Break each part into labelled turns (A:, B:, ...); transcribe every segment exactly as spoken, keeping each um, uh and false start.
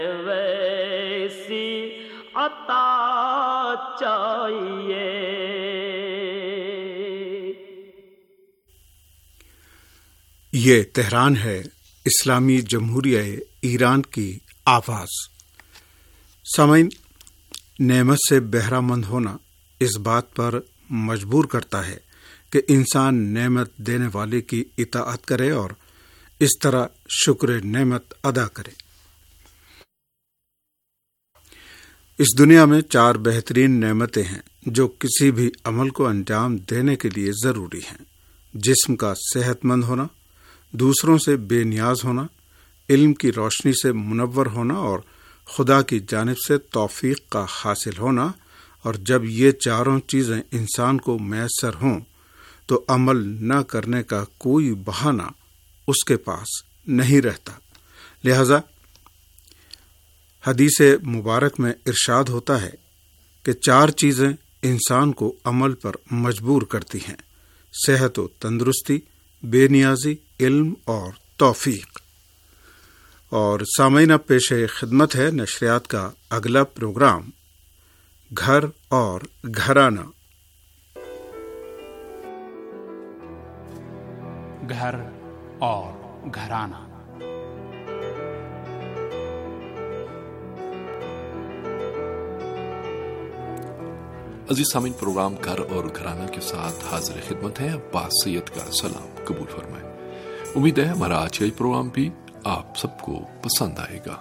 A: ویسی عطا چاہیے.
B: یہ تہران ہے اسلامی جمہوریہ ایران کی آواز. سامعین، نعمت سے بہرہ مند ہونا اس بات پر مجبور کرتا ہے کہ انسان نعمت دینے والے کی اطاعت کرے اور اس طرح شکر نعمت ادا کرے. اس دنیا میں چار بہترین نعمتیں ہیں جو کسی بھی عمل کو انجام دینے کے لیے ضروری ہیں: جسم کا صحت مند ہونا، دوسروں سے بے نیاز ہونا، علم کی روشنی سے منور ہونا اور خدا کی جانب سے توفیق کا حاصل ہونا. اور جب یہ چاروں چیزیں انسان کو میسر ہوں تو عمل نہ کرنے کا کوئی بہانہ اس کے پاس نہیں رہتا. لہذا حدیث مبارک میں ارشاد ہوتا ہے کہ چار چیزیں انسان کو عمل پر مجبور کرتی ہیں: صحت و تندرستی، بے نیازی، علم اور توفیق. اور سامعین، پیش خدمت ہے نشریات کا اگلا پروگرام گھر اور گھرانہ.
C: گھر اور گھرانہ.
D: عزیز سامعین، پروگرام گھر اور گھرانہ کے ساتھ حاضر خدمت ہے. عباس سید کا سلام قبول فرمائیں. امید ہے ہمارا آج کا یہ پروگرام بھی آپ سب کو پسند آئے گا.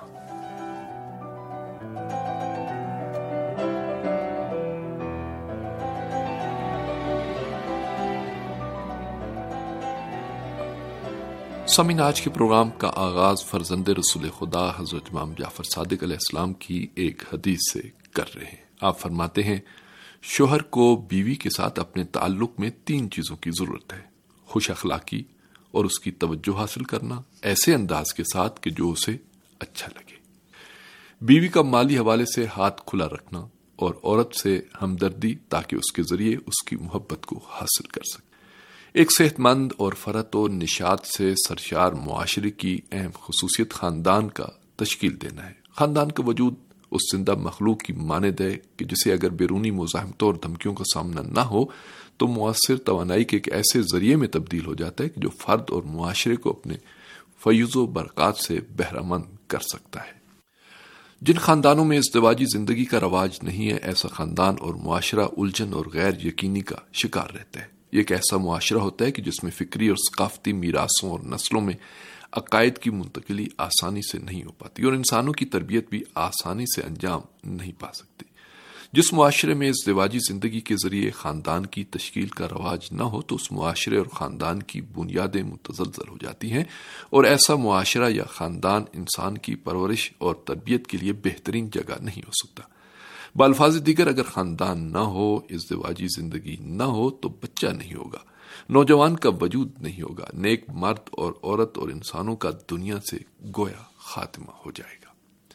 D: سامعین، آج کے پروگرام کا آغاز فرزند رسول خدا حضرت امام جعفر صادق علیہ السلام کی ایک حدیث سے کر رہے ہیں. آپ فرماتے ہیں، شوہر کو بیوی کے ساتھ اپنے تعلق میں تین چیزوں کی ضرورت ہے: خوش اخلاقی اور اس کی توجہ حاصل کرنا ایسے انداز کے ساتھ کہ جو اسے اچھا لگے، بیوی کا مالی حوالے سے ہاتھ کھلا رکھنا، اور عورت سے ہمدردی تاکہ اس کے ذریعے اس کی محبت کو حاصل کر سکے. ایک صحت مند اور فرحت و نشاط سے سرشار معاشرے کی اہم خصوصیت خاندان کا تشکیل دینا ہے. خاندان کا وجود اس زندہ مخلوق کی مانند ہے کہ جسے اگر بیرونی مزاحمتوں اور دھمکیوں کا سامنا نہ ہو تو مؤثر توانائی کے ایک ایسے ذریعے میں تبدیل ہو جاتا ہے کہ جو فرد اور معاشرے کو اپنے فیوز و برکات سے بہرہ مند کر سکتا ہے. جن خاندانوں میں ازدواجی زندگی کا رواج نہیں ہے، ایسا خاندان اور معاشرہ الجھن اور غیر یقینی کا شکار رہتا ہے. یہ ایک ایسا معاشرہ ہوتا ہے کہ جس میں فکری اور ثقافتی میراثوں اور نسلوں میں عقائد کی منتقلی آسانی سے نہیں ہو پاتی اور انسانوں کی تربیت بھی آسانی سے انجام نہیں پا سکتی. جس معاشرے میں ازدواجی زندگی کے ذریعے خاندان کی تشکیل کا رواج نہ ہو تو اس معاشرے اور خاندان کی بنیادیں متزلزل ہو جاتی ہیں، اور ایسا معاشرہ یا خاندان انسان کی پرورش اور تربیت کے لیے بہترین جگہ نہیں ہو سکتا. بالفاظ دیگر، اگر خاندان نہ ہو، ازدواجی زندگی نہ ہو تو بچہ نہیں ہوگا، نوجوان کا وجود نہیں ہوگا، نیک مرد اور عورت اور انسانوں کا دنیا سے گویا خاتمہ ہو جائے گا.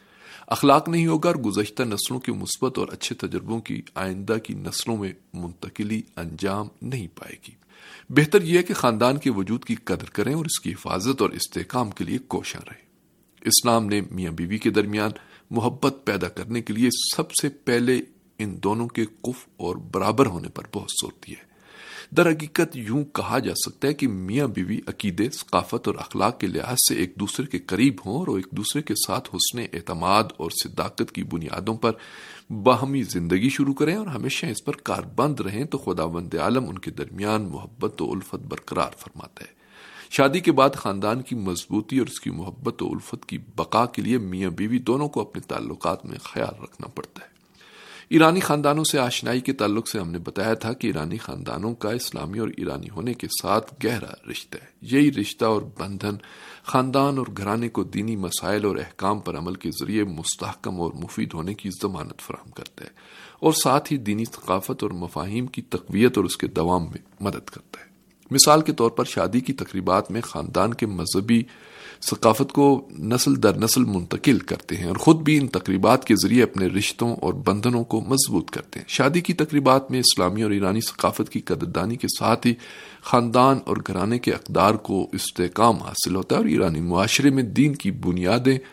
D: اخلاق نہیں ہوگا اور گزشتہ نسلوں کے مثبت اور اچھے تجربوں کی آئندہ کی نسلوں میں منتقلی انجام نہیں پائے گی. بہتر یہ ہے کہ خاندان کے وجود کی قدر کریں اور اس کی حفاظت اور استحکام کے لیے کوشاں رہیں. اسلام نے میاں بیوی کے درمیان محبت پیدا کرنے کے لیے سب سے پہلے ان دونوں کے کف اور برابر ہونے پر بہت زور دیا ہے. در حقیقت یوں کہا جا سکتا ہے کہ میاں بیوی عقیدے، ثقافت اور اخلاق کے لحاظ سے ایک دوسرے کے قریب ہوں اور ایک دوسرے کے ساتھ حسن اعتماد اور صداقت کی بنیادوں پر باہمی زندگی شروع کریں اور ہمیشہ اس پر کاربند رہیں تو خداوند عالم ان کے درمیان محبت و الفت برقرار فرماتا ہے. شادی کے بعد خاندان کی مضبوطی اور اس کی محبت و الفت کی بقا کے لیے میاں بیوی دونوں کو اپنے تعلقات میں خیال رکھنا پڑتا ہے. ایرانی خاندانوں سے آشنائی کے تعلق سے ہم نے بتایا تھا کہ ایرانی خاندانوں کا اسلامی اور ایرانی ہونے کے ساتھ گہرا رشتہ ہے. یہی رشتہ اور بندھن خاندان اور گھرانے کو دینی مسائل اور احکام پر عمل کے ذریعے مستحکم اور مفید ہونے کی ضمانت فراہم کرتا ہے اور ساتھ ہی دینی ثقافت اور مفاہیم کی تقویت اور اس کے دوام میں مدد کرتا ہے. مثال کے طور پر شادی کی تقریبات میں خاندان کے مذہبی ثقافت کو نسل در نسل منتقل کرتے ہیں اور خود بھی ان تقریبات کے ذریعے اپنے رشتوں اور بندھنوں کو مضبوط کرتے ہیں. شادی کی تقریبات میں اسلامی اور ایرانی ثقافت کی قدردانی کے ساتھ ہی خاندان اور گھرانے کے اقدار کو استحکام حاصل ہوتا ہے اور ایرانی معاشرے میں دین کی بنیادیں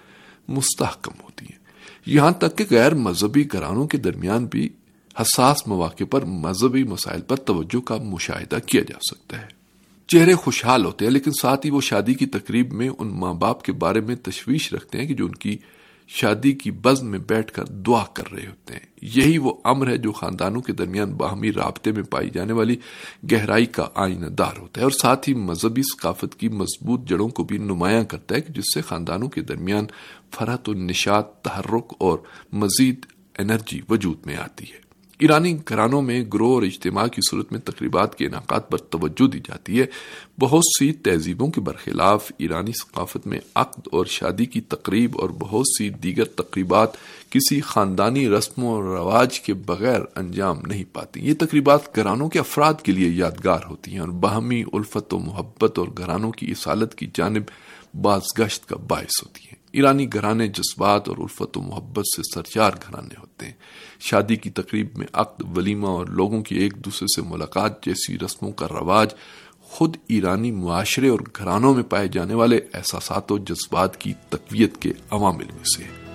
D: مستحکم ہوتی ہیں، یہاں تک کہ غیر مذہبی گھرانوں کے درمیان بھی حساس مواقع پر مذہبی مسائل پر توجہ کا مشاہدہ کیا جا سکتا ہے۔ چہرے خوشحال ہوتے ہیں، لیکن ساتھ ہی وہ شادی کی تقریب میں ان ماں باپ کے بارے میں تشویش رکھتے ہیں کہ جو ان کی شادی کی بزم میں بیٹھ کر دعا کر رہے ہوتے ہیں۔ یہی وہ امر ہے جو خاندانوں کے درمیان باہمی رابطے میں پائی جانے والی گہرائی کا آئینہ دار ہوتا ہے، اور ساتھ ہی مذہبی ثقافت کی مضبوط جڑوں کو بھی نمایاں کرتا ہے کہ جس سے خاندانوں کے درمیان فرحت و نشاط، تحرک اور مزید انرجی وجود میں آتی ہے۔ ایرانی گھرانوں میں گروہ اور اجتماع کی صورت میں تقریبات کے انعقاد پر توجہ دی جاتی ہے۔ بہت سی تہذیبوں کے برخلاف ایرانی ثقافت میں عقد اور شادی کی تقریب اور بہت سی دیگر تقریبات کسی خاندانی رسم و رواج کے بغیر انجام نہیں پاتی۔ یہ تقریبات گھرانوں کے افراد کے لیے یادگار ہوتی ہیں اور باہمی الفت و محبت اور گھرانوں کی اصالت کی جانب بازگشت کا باعث ہوتی ہیں۔ ایرانی گھرانے جذبات اور الفت و محبت سے سرشار گھرانے ہوتے ہیں۔ شادی کی تقریب میں عقد، ولیمہ اور لوگوں کی ایک دوسرے سے ملاقات جیسی رسموں کا رواج خود ایرانی معاشرے اور گھرانوں میں پائے جانے والے احساسات و جذبات کی تقویت کے عوامل میں سے ہے۔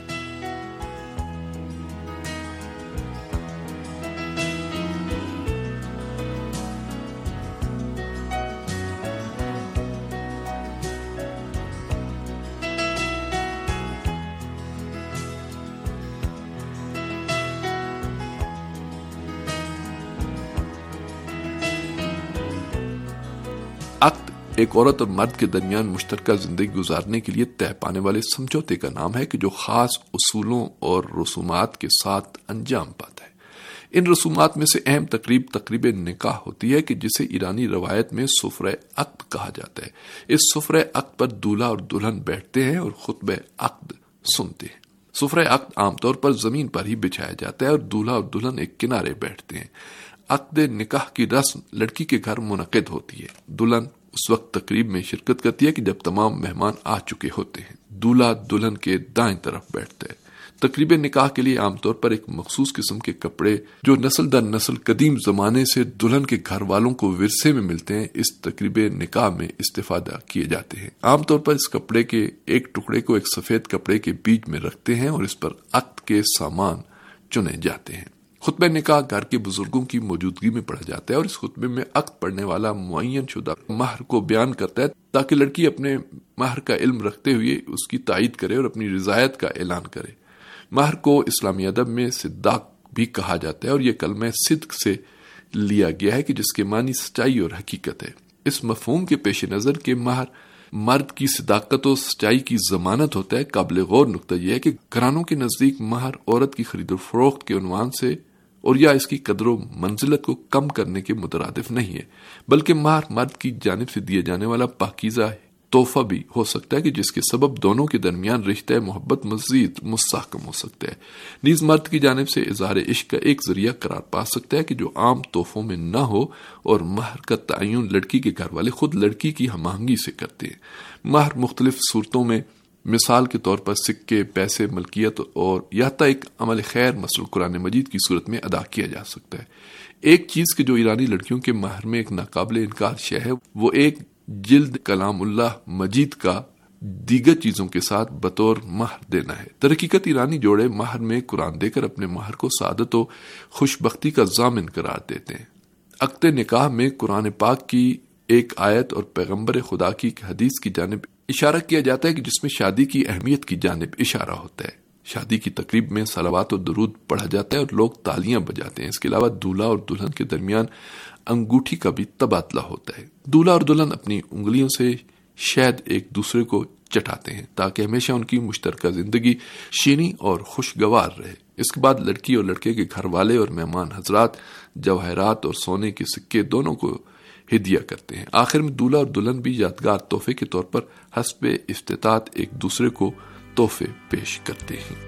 D: عقد ایک عورت اور مرد کے درمیان مشترکہ زندگی گزارنے کے لیے طے پانے والے سمجھوتے کا نام ہے کہ جو خاص اصولوں اور رسومات کے ساتھ انجام پاتا ہے۔ ان رسومات میں سے اہم تقریب تقریب نکاح ہوتی ہے کہ جسے ایرانی روایت میں سفرہ عقد کہا جاتا ہے۔ اس سفرہ عقد پر دولہا اور دلہن بیٹھتے ہیں اور خطبہ عقد سنتے ہیں۔ سفرہ عقد عام طور پر زمین پر ہی بچھایا جاتا ہے اور دولہا اور دلہن ایک کنارے بیٹھتے ہیں۔ عقد نکاح کی رسم لڑکی کے گھر منعقد ہوتی ہے۔ دلہن اس وقت تقریب میں شرکت کرتی ہے کہ جب تمام مہمان آ چکے ہوتے ہیں۔ دولہا دلہن کے دائیں طرف بیٹھتا ہے۔ تقریب نکاح کے لیے عام طور پر ایک مخصوص قسم کے کپڑے جو نسل در نسل قدیم زمانے سے دلہن کے گھر والوں کو ورثے میں ملتے ہیں، اس تقریب نکاح میں استفادہ کیے جاتے ہیں۔ عام طور پر اس کپڑے کے ایک ٹکڑے کو ایک سفید کپڑے کے بیچ میں رکھتے ہیں اور اس پر عقد کے سامان چنے جاتے ہیں۔ خطبہ نکاح گھر کے بزرگوں کی موجودگی میں پڑھا جاتا ہے اور اس خطبے میں عقد پڑھنے والا معین شدہ مہر کو بیان کرتا ہے تاکہ لڑکی اپنے مہر کا علم رکھتے ہوئے اس کی تائید کرے اور اپنی رضایت کا اعلان کرے۔ مہر کو اسلامی ادب میں صداق بھی کہا جاتا ہے اور یہ کلمہ صدق سے لیا گیا ہے کہ جس کے معنی سچائی اور حقیقت ہے۔ اس مفہوم کے پیش نظر کہ مہر مرد کی صداقت و سچائی کی ضمانت ہوتا ہے، قابل غور نقطہ یہ ہے کہ گھرانوں کے نزدیک مہر عورت کی خرید و فروخت کے عنوان سے اور یا اس کی قدر و منزلت کو کم کرنے کے مترادف نہیں ہے، بلکہ مہر مرد کی جانب سے دیے جانے والا پاکیزہ تحفہ بھی ہو سکتا ہے کہ جس کے سبب دونوں کے درمیان رشتہ محبت مزید مستحکم ہو سکتا ہے۔ نیز مرد کی جانب سے اظہار عشق کا ایک ذریعہ قرار پا سکتا ہے کہ جو عام تحفوں میں نہ ہو، اور مہر کا تعین لڑکی کے گھر والے خود لڑکی کی ہم آہنگی سے کرتے ہیں۔ مہر مختلف صورتوں میں، مثال کے طور پر سکے، پیسے، ملکیت اور یا تا ایک عمل خیر مثل قرآن مجید کی صورت میں ادا کیا جا سکتا ہے۔ ایک چیز کہ جو ایرانی لڑکیوں کے مہر میں ایک ناقابل انکار شے ہے، وہ ایک جلد کلام اللہ مجید کا دیگر چیزوں کے ساتھ بطور مہر دینا ہے۔ در حقیقت ایرانی جوڑے مہر میں قرآن دے کر اپنے مہر کو سعادت و خوش بختی کا ضامن قرار دیتے ہیں۔ عقد نکاح میں قرآن پاک کی ایک آیت اور پیغمبر خدا کی ایک حدیث کی جانب اشارہ کیا جاتا ہے کہ جس میں شادی کی اہمیت کی جانب اشارہ ہوتا ہے۔ شادی کی تقریب میں صلوات و درود پڑھا جاتا ہے اور لوگ تالیاں بجاتے ہیں۔ اس کے علاوہ دولہا اور دلہن کے درمیان انگوٹھی کا بھی تبادلہ ہوتا ہے۔ دولہا اور دلہن اپنی انگلیوں سے شہد ایک دوسرے کو چٹاتے ہیں تاکہ ہمیشہ ان کی مشترکہ زندگی شیریں اور خوشگوار رہے۔ اس کے بعد لڑکی اور لڑکے کے گھر والے اور مہمان حضرات جواہرات اور سونے کے سکے دونوں کو ہدیہ کرتے ہیں۔ آخر میں دولہا اور دلہن بھی یادگار تحفے کے طور پر حسب استطاعت ایک دوسرے کو تحفے پیش کرتے ہیں۔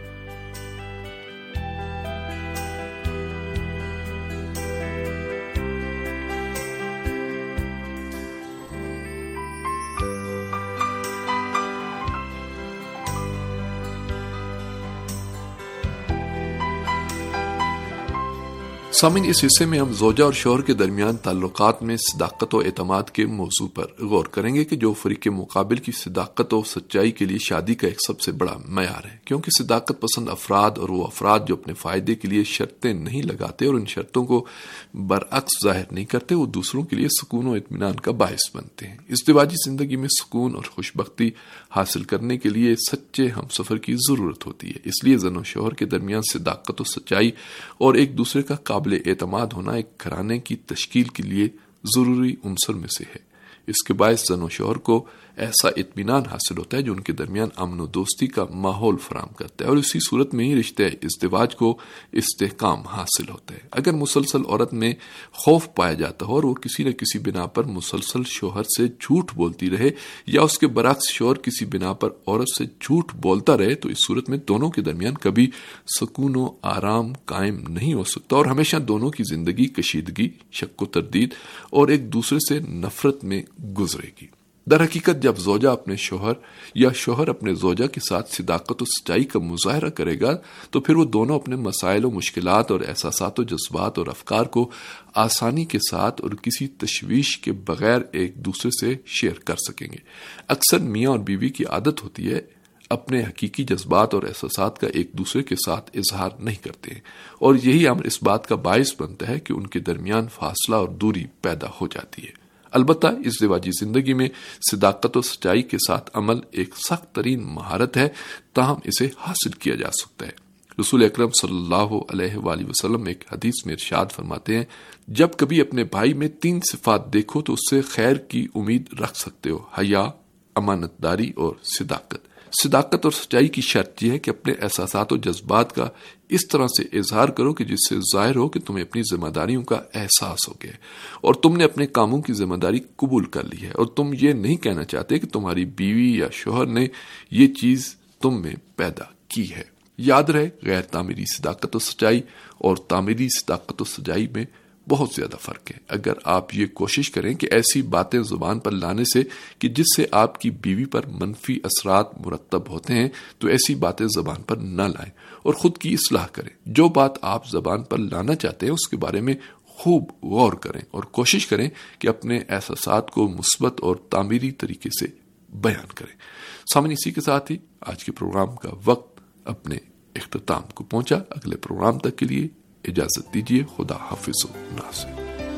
D: سامعین، اس حصے میں ہم زوجہ اور شوہر کے درمیان تعلقات میں صداقت و اعتماد کے موضوع پر غور کریں گے کہ جو فریق مقابل کی صداقت و سچائی کے لیے شادی کا ایک سب سے بڑا معیار ہے، کیونکہ صداقت پسند افراد اور وہ افراد جو اپنے فائدے کے لیے شرطیں نہیں لگاتے اور ان شرطوں کو برعکس ظاہر نہیں کرتے، وہ دوسروں کے لیے سکون و اطمینان کا باعث بنتے ہیں۔ ازدواجی زندگی میں سکون اور خوشبختی حاصل کرنے کے لیے سچے ہم سفر کی ضرورت ہوتی ہے، اس لیے زن و شوہر کے درمیان صداقت و سچائی اور ایک دوسرے کا قابل اعتماد ہونا ایک گھرانے کی تشکیل کے لیے ضروری عنصر میں سے ہے۔ اس کے باعث زن و شوہر کو ایسا اطمینان حاصل ہوتا ہے جو ان کے درمیان امن و دوستی کا ماحول فراہم کرتا ہے، اور اسی صورت میں ہی رشتہ ازدواج کو استحکام حاصل ہوتا ہے۔ اگر مسلسل عورت میں خوف پایا جاتا ہو اور وہ کسی نہ کسی بنا پر مسلسل شوہر سے جھوٹ بولتی رہے، یا اس کے برعکس شوہر کسی بنا پر عورت سے جھوٹ بولتا رہے، تو اس صورت میں دونوں کے درمیان کبھی سکون و آرام قائم نہیں ہو سکتا، اور ہمیشہ دونوں کی زندگی کشیدگی، شک و تردید اور ایک دوسرے سے نفرت میں گزرے گی۔ در حقیقت جب زوجہ اپنے شوہر یا شوہر اپنے زوجہ کے ساتھ صداقت و سچائی کا مظاہرہ کرے گا تو پھر وہ دونوں اپنے مسائل و مشکلات اور احساسات و جذبات اور افکار کو آسانی کے ساتھ اور کسی تشویش کے بغیر ایک دوسرے سے شیئر کر سکیں گے۔ اکثر میاں اور بیوی کی عادت ہوتی ہے اپنے حقیقی جذبات اور احساسات کا ایک دوسرے کے ساتھ اظہار نہیں کرتے ہیں، اور یہی امر اس بات کا باعث بنتا ہے کہ ان کے درمیان فاصلہ اور دوری پیدا ہو جاتی ہے۔ البتہ ازدواجی زندگی میں صداقت و سچائی کے ساتھ عمل ایک سخت ترین مہارت ہے، تاہم اسے حاصل کیا جا سکتا ہے۔ رسول اکرم صلی اللہ علیہ وآلہ وسلم ایک حدیث میں ارشاد فرماتے ہیں، جب کبھی اپنے بھائی میں تین صفات دیکھو تو اس سے خیر کی امید رکھ سکتے ہو: حیا، امانت داری اور صداقت۔ صداقت اور سچائی کی شرط یہ ہے کہ اپنے احساسات و جذبات کا اس طرح سے اظہار کرو کہ جس سے ظاہر ہو کہ تمہیں اپنی ذمہ داریوں کا احساس ہو گیا اور تم نے اپنے کاموں کی ذمہ داری قبول کر لی ہے، اور تم یہ نہیں کہنا چاہتے کہ تمہاری بیوی یا شوہر نے یہ چیز تم میں پیدا کی ہے۔ یاد رہے، غیر تعمیری صداقت و سچائی اور تعمیری صداقت و سچائی میں بہت زیادہ فرق ہے۔ اگر آپ یہ کوشش کریں کہ ایسی باتیں زبان پر لانے سے کہ جس سے آپ کی بیوی پر منفی اثرات مرتب ہوتے ہیں، تو ایسی باتیں زبان پر نہ لائیں اور خود کی اصلاح کریں۔ جو بات آپ زبان پر لانا چاہتے ہیں اس کے بارے میں خوب غور کریں اور کوشش کریں کہ اپنے احساسات کو مثبت اور تعمیری طریقے سے بیان کریں۔ سامنے اسی کے ساتھ ہی آج کے پروگرام کا وقت اپنے اختتام کو پہنچا۔ اگلے پروگرام تک کے لیے اجازت دیجیے۔ خدا حافظ و ناصر۔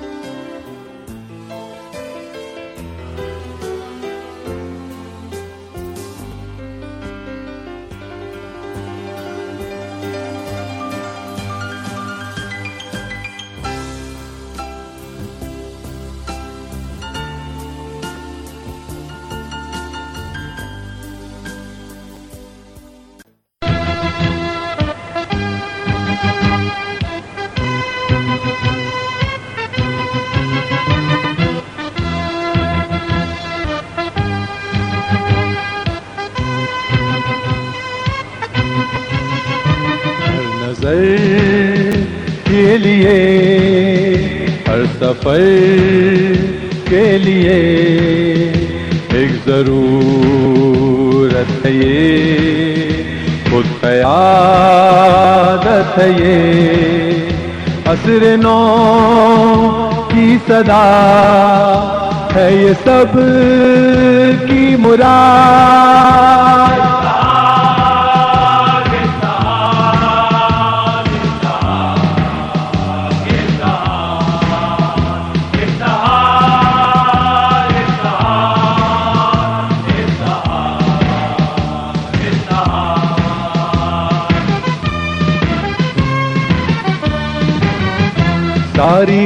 E: کے لیے ہر سفر کے لیے ایک ضرورت ہے، یہ خود قیادت ہے، یہ عصر نو کی صدا ہے، یہ سب کی مراد۔ ساری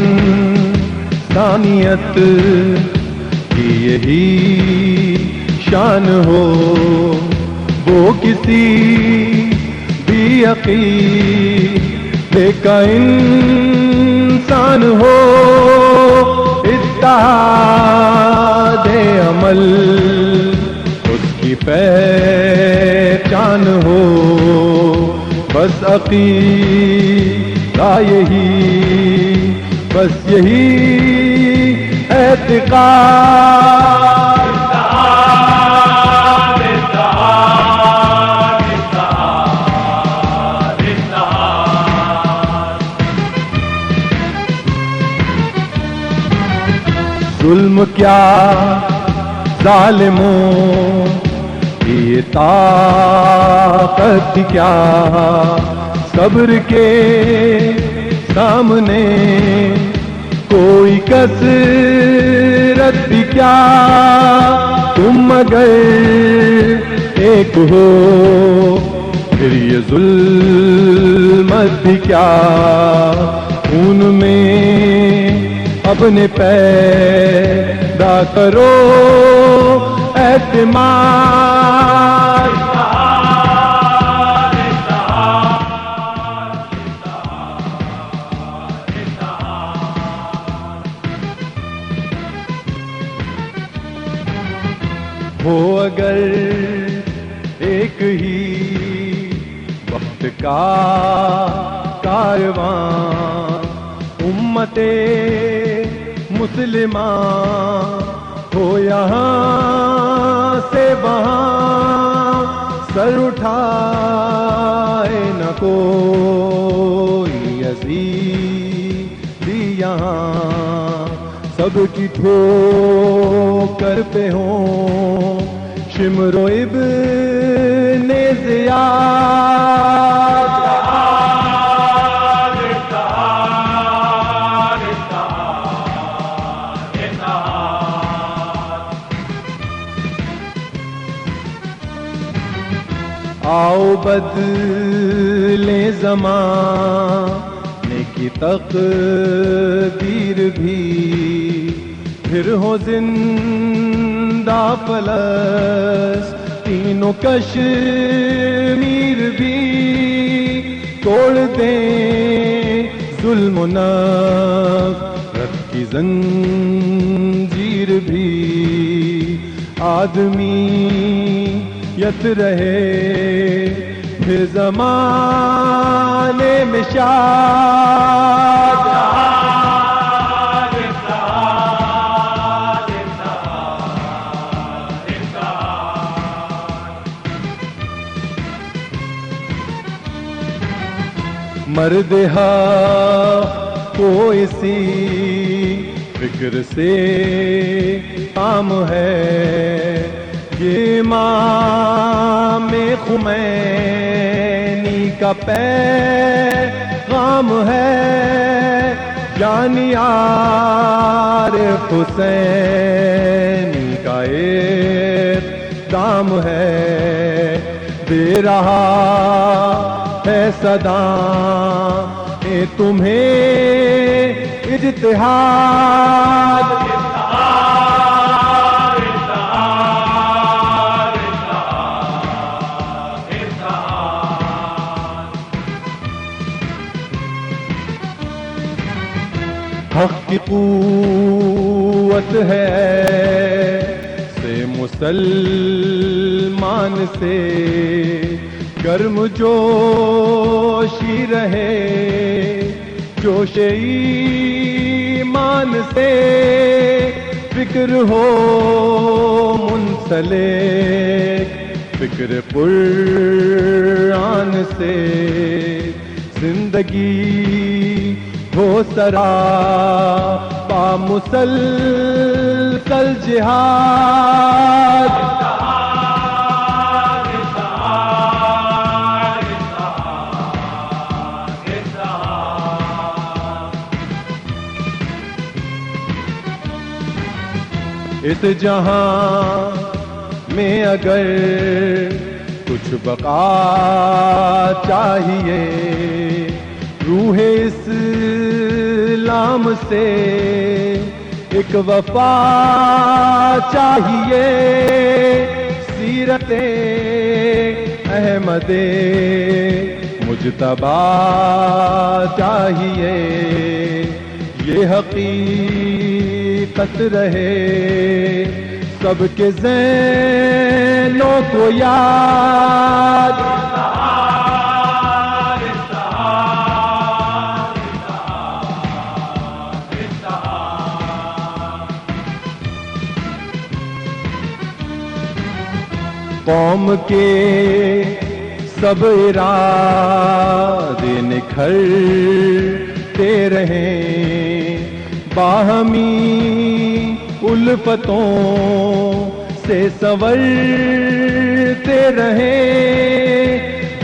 E: انسانیت کی یہی شان ہو، وہ کسی بھی عقیدے کا انسان ہو، اتحاد عمل اس کی پہچان ہو، بس عقیدہ یہی، بس یہی اعتقاد۔ ظلم کیا ظالموں کی یہ طاقت کیا، صبر کے سامنے کوئی کثرت بھی کیا، تم اگر ایک ہو پھر یہ ظلمت بھی کیا، خون میں اپنے پیدا کرو اعتماد، ہو اگر ایک ہی وقت کا کارواں، امت مسلمہ ہو یہاں سے وہاں، سر اٹھائے نہ کوئی عزیز یہاں، سب کی ٹھوکر پہ ہوں شمر و ابن زیاد، آؤ بدلیں زمانے کی تقدیر بھی، پھر ہو زندہ فلسطین و کشمیر بھی، توڑ دیں ظلم و نفرت کی زنجیر بھی، آدمیت رہے پھر زمانے میں شاد، مرد حق کو اسی فکر سے کام ہے، یہ امام خمینی کا پیغام ہے، یعنی عارف حسینی کا اقدام ہے، دے رہا ہے صدا اے تمہیں اجتہاد، حق کی قوت ہے سے مسلمان سے، گرم جوشی رہے جوش ایمان سے، فکر ہو منسلک فکر قرآن سے، زندگی ہو سراپا مسلسل جہاد، اس جہاں میں اگر کچھ بقا چاہیے، روح اسلام سے ایک وفا چاہیے، سیرت احمد مجتبی چاہیے، یہ حقیقت رہے سب کے ذہنوں کو یاد، قوم کے سب ارادے نکھرتے رہیں، باہمی الفتوں سے سنورتے رہیں،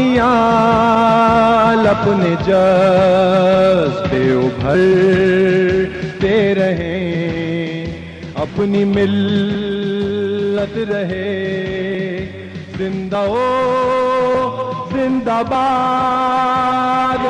E: دانیال اپنے جذبے ابھرتے رہیں، اپنی ملت رہے زندہ او زندہ باد۔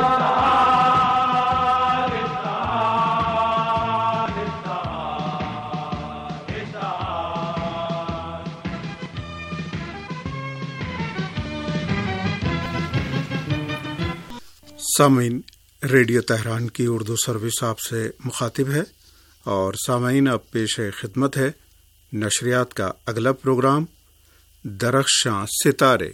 B: سامعین، ریڈیو تہران کی اردو سروس آپ سے مخاطب ہے، اور سامعین اب پیش خدمت ہے نشریات کا اگلا پروگرام درخشاں ستارے۔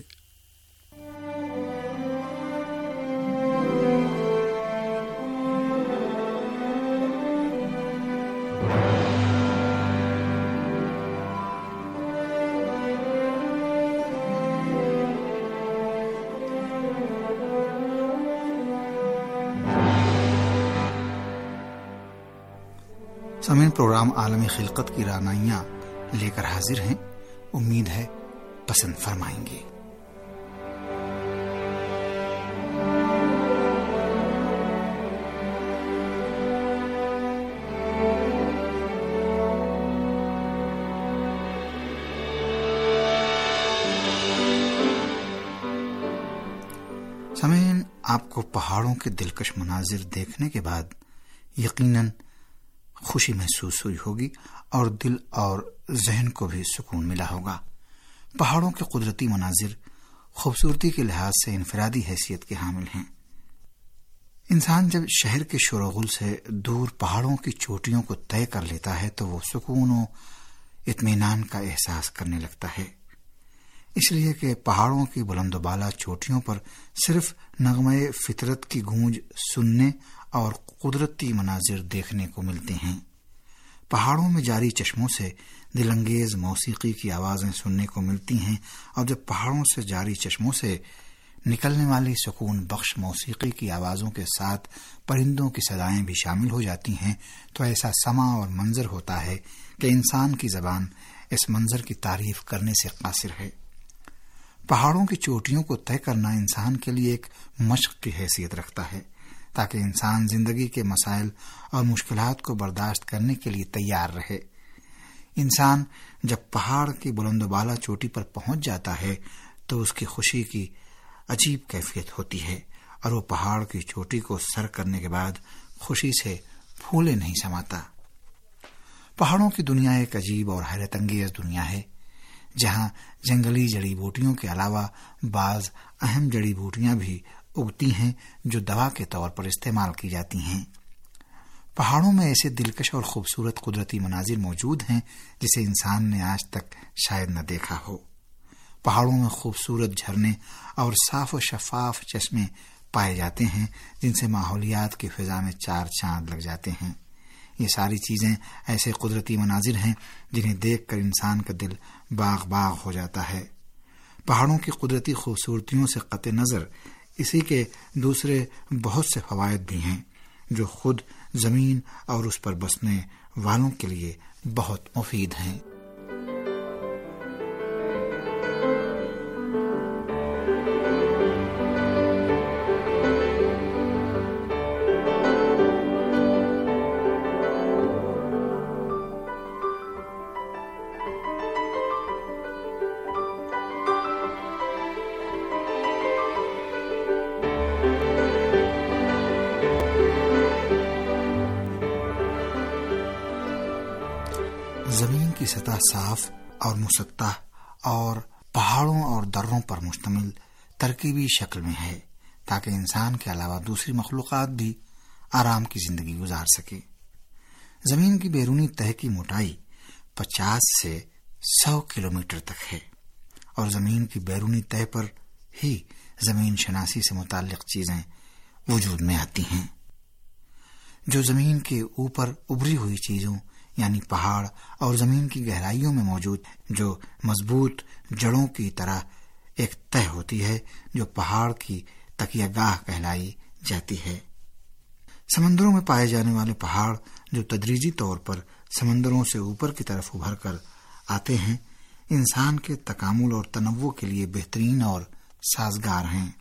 F: سامعین، پروگرام عالمی خلقت کی رہنمائیاں لے کر حاضر ہیں، امید ہے پسند فرمائیں گے۔ سامعین، آپ کو پہاڑوں کے دلکش مناظر دیکھنے کے بعد یقیناً خوشی محسوس ہوئی ہوگی اور دل اور ذہن کو بھی سکون ملا ہوگا۔ پہاڑوں کے قدرتی مناظر خوبصورتی کے لحاظ سے انفرادی حیثیت کے حامل ہیں۔ انسان جب شہر کے شور و غل سے دور پہاڑوں کی چوٹیوں کو طے کر لیتا ہے تو وہ سکون و اطمینان کا احساس کرنے لگتا ہے، اس لیے کہ پہاڑوں کی بلند و بالا چوٹیوں پر صرف نغمہ فطرت کی گونج سننے اور قدرتی مناظر دیکھنے کو ملتے ہیں۔ پہاڑوں میں جاری چشموں سے دل انگیز موسیقی کی آوازیں سننے کو ملتی ہیں، اور جب پہاڑوں سے جاری چشموں سے نکلنے والی سکون بخش موسیقی کی آوازوں کے ساتھ پرندوں کی صدائیں بھی شامل ہو جاتی ہیں تو ایسا سما اور منظر ہوتا ہے کہ انسان کی زبان اس منظر کی تعریف کرنے سے قاصر ہے۔ پہاڑوں کی چوٹیوں کو طے کرنا انسان کے لیے ایک مشق کی حیثیت رکھتا ہے، تاکہ انسان زندگی کے مسائل اور مشکلات کو برداشت کرنے کے لیے تیار رہے۔ انسان جب پہاڑ کی بلند و بالا چوٹی پر پہنچ جاتا ہے تو اس کی خوشی کی عجیب کیفیت ہوتی ہے، اور وہ پہاڑ کی چوٹی کو سر کرنے کے بعد خوشی سے پھولے نہیں سماتا۔ پہاڑوں کی دنیا ایک عجیب اور حیرت انگیز دنیا ہے، جہاں جنگلی جڑی بوٹیوں کے علاوہ بعض اہم جڑی بوٹیاں بھی اگتی ہیں جو دوا کے طور پر استعمال کی جاتی ہیں۔ پہاڑوں میں ایسے دلکش اور خوبصورت قدرتی مناظر موجود ہیں جسے انسان نے آج تک شاید نہ دیکھا ہو۔ پہاڑوں میں خوبصورت جھرنے اور صاف و شفاف چشمے پائے جاتے ہیں جن سے ماحولیات کی فضا میں چار چاند لگ جاتے ہیں۔ یہ ساری چیزیں ایسے قدرتی مناظر ہیں جنہیں دیکھ کر انسان کا دل باغ باغ ہو جاتا ہے۔ پہاڑوں کی قدرتی خوبصورتیوں سے قطع نظر اسی کے دوسرے بہت سے فوائد بھی ہیں جو خود زمین اور اس پر بسنے والوں کے لیے بہت مفید ہیں۔ زمین کی سطح صاف اور مسطح اور پہاڑوں اور دروں پر مشتمل ترکیبی شکل میں ہے تاکہ انسان کے علاوہ دوسری مخلوقات بھی آرام کی زندگی گزار سکے۔ زمین کی بیرونی تہہ کی موٹائی پچاس سے سو کلومیٹر تک ہے، اور زمین کی بیرونی تہہ پر ہی زمین شناسی سے متعلق چیزیں وجود میں آتی ہیں۔ جو زمین کے اوپر ابھری ہوئی چیزوں یعنی پہاڑ اور زمین کی گہرائیوں میں موجود جو مضبوط جڑوں کی طرح ایک تہہ ہوتی ہے جو پہاڑ کی تکیہ گاہ کہلائی جاتی ہے۔ سمندروں میں پائے جانے والے پہاڑ جو تدریجی طور پر سمندروں سے اوپر کی طرف ابھر کر آتے ہیں، انسان کے تکامل اور تنوع کے لیے بہترین اور سازگار ہیں۔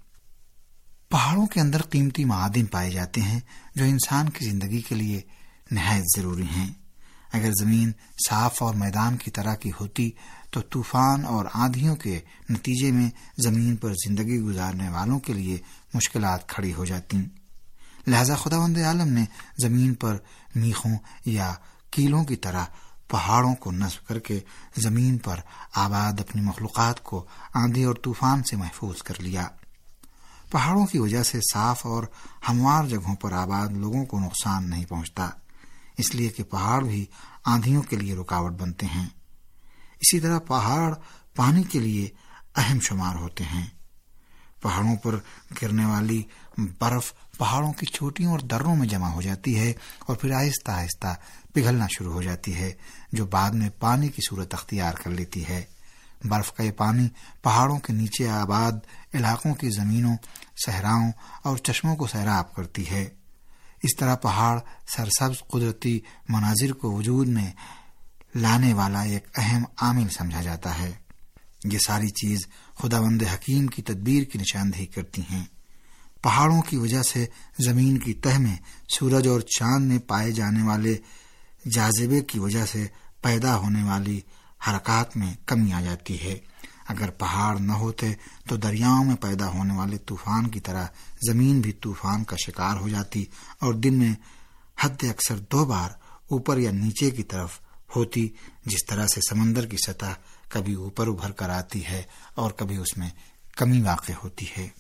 F: پہاڑوں کے اندر قیمتی معادن پائے جاتے ہیں جو انسان کی زندگی کے لیے نہایت ضروری ہیں۔ اگر زمین صاف اور میدان کی طرح کی ہوتی تو طوفان اور آندھیوں کے نتیجے میں زمین پر زندگی گزارنے والوں کے لیے مشکلات کھڑی ہو جاتی۔ لہذا خداوند عالم نے زمین پر میخوں یا کیلوں کی طرح پہاڑوں کو نصب کر کے زمین پر آباد اپنی مخلوقات کو آندھی اور طوفان سے محفوظ کر لیا۔ پہاڑوں کی وجہ سے صاف اور ہموار جگہوں پر آباد لوگوں کو نقصان نہیں پہنچتا، اس لیے کہ پہاڑ بھی آندھیوں کے لیے رکاوٹ بنتے ہیں۔ اسی طرح پہاڑ پانی کے لیے اہم شمار ہوتے ہیں۔ پہاڑوں پر گرنے والی برف پہاڑوں کی چوٹیوں اور دروں میں جمع ہو جاتی ہے اور پھر آہستہ آہستہ پگھلنا شروع ہو جاتی ہے، جو بعد میں پانی کی صورت اختیار کر لیتی ہے۔ برف کا یہ پانی پہاڑوں کے نیچے آباد علاقوں کی زمینوں، صحراؤں اور چشموں کو سیراب کرتی ہے۔ اس طرح پہاڑ سرسبز قدرتی مناظر کو وجود میں لانے والا ایک اہم عامل سمجھا جاتا ہے۔ یہ ساری چیز خداوند حکیم کی تدبیر کی نشاندہی کرتی ہیں۔ پہاڑوں کی وجہ سے زمین کی تہ میں سورج اور چاند میں پائے جانے والے جاذبے کی وجہ سے پیدا ہونے والی حرکات میں کمی آ جاتی ہے۔ اگر پہاڑ نہ ہوتے تو دریاؤں میں پیدا ہونے والے طوفان کی طرح زمین بھی طوفان کا شکار ہو جاتی اور دن میں حد اکثر دو بار اوپر یا نیچے کی طرف ہوتی، جس طرح سے سمندر کی سطح کبھی اوپر ابھر کر آتی ہے اور کبھی اس میں کمی واقع ہوتی ہے۔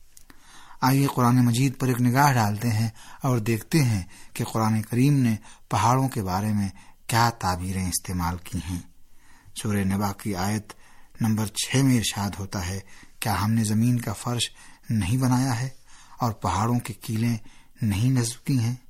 F: آئیے قرآن مجید پر ایک نگاہ ڈالتے ہیں اور دیکھتے ہیں کہ قرآن کریم نے پہاڑوں کے بارے میں کیا تعبیریں استعمال کی ہیں۔ سورہ نبا کی آیت نمبر چھ میں ارشاد ہوتا ہے، کیا ہم نے زمین کا فرش نہیں بنایا ہے اور پہاڑوں کے کیلیں نہیں نصب کی ہیں؟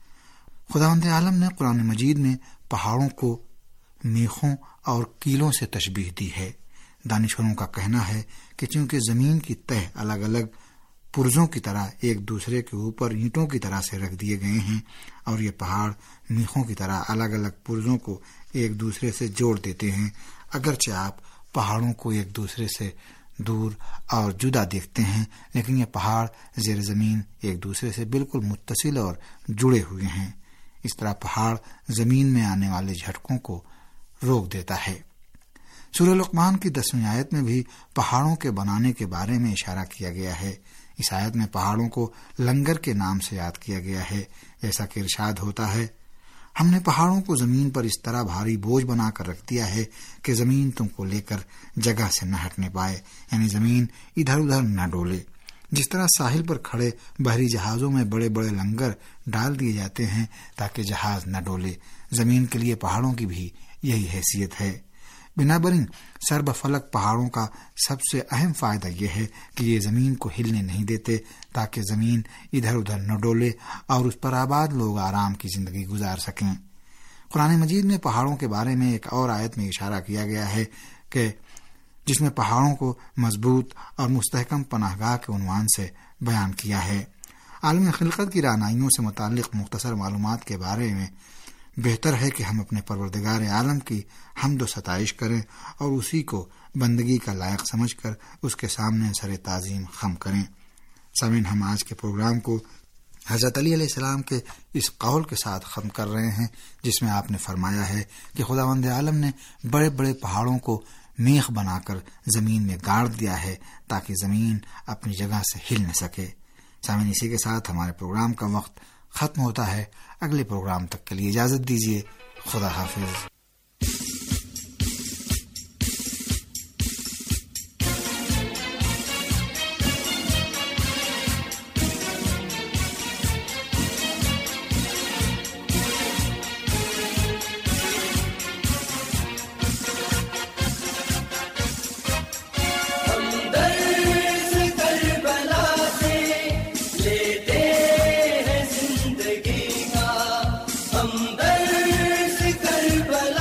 F: خداوند عالم نے قرآن مجید میں پہاڑوں کو میخوں اور کیلوں سے تشبیہ دی ہے۔ دانشوروں کا کہنا ہے کہ چونکہ زمین کی تہ الگ الگ پرزوں کی طرح ایک دوسرے کے اوپر اینٹوں کی طرح سے رکھ دیے گئے ہیں اور یہ پہاڑ میخوں کی طرح الگ الگ پرزوں کو ایک دوسرے سے جوڑ دیتے ہیں، اگرچہ آپ پہاڑوں کو ایک دوسرے سے دور اور جدا دیکھتے ہیں، لیکن یہ پہاڑ زیر زمین ایک دوسرے سے بالکل متصل اور جڑے ہوئے ہیں۔ اس طرح پہاڑ زمین میں آنے والے جھٹکوں کو روک دیتا ہے۔ سورہ لقمان کی دسویں آیت میں بھی پہاڑوں کے بنانے کے بارے میں اشارہ کیا گیا ہے۔ اس آیت میں پہاڑوں کو لنگر کے نام سے یاد کیا گیا ہے، جیسا کہ ارشاد ہوتا ہے، ہم نے پہاڑوں کو زمین پر اس طرح بھاری بوجھ بنا کر رکھ دیا ہے کہ زمین تم کو لے کر جگہ سے نہ ہٹنے پائے، یعنی زمین ادھر ادھر نہ ڈولے۔ جس طرح ساحل پر کھڑے بحری جہازوں میں بڑے بڑے لنگر ڈال دیے جاتے ہیں تاکہ جہاز نہ ڈولے، زمین کے لیے پہاڑوں کی بھی یہی حیثیت ہے۔ بنابراین سرب فلک پہاڑوں کا سب سے اہم فائدہ یہ ہے کہ یہ زمین کو ہلنے نہیں دیتے تاکہ زمین ادھر ادھر نہ ڈولے اور اس پر آباد لوگ آرام کی زندگی گزار سکیں۔ قرآن مجید میں پہاڑوں کے بارے میں ایک اور آیت میں اشارہ کیا گیا ہے کہ جس میں پہاڑوں کو مضبوط اور مستحکم پناہ گاہ کے عنوان سے بیان کیا ہے۔ عالم خلقت کی رہنمائیوں سے متعلق مختصر معلومات کے بارے میں بہتر ہے کہ ہم اپنے پروردگار عالم کی حمد و ستائش کریں اور اسی کو بندگی کا لائق سمجھ کر اس کے سامنے سر تعظیم خم کریں۔ سامعین، ہم آج کے پروگرام کو حضرت علی علیہ السلام کے اس قول کے ساتھ ختم کر رہے ہیں جس میں آپ نے فرمایا ہے کہ خداوند عالم نے بڑے بڑے پہاڑوں کو میخ بنا کر زمین میں گاڑ دیا ہے تاکہ زمین اپنی جگہ سے ہل نہ سکے۔ سامعین، اسی کے ساتھ ہمارے پروگرام کا وقت ختم ہوتا ہے۔ اگلے پروگرام تک کے لیے اجازت دیجیے۔ خدا حافظ۔
G: ہم درس کربلا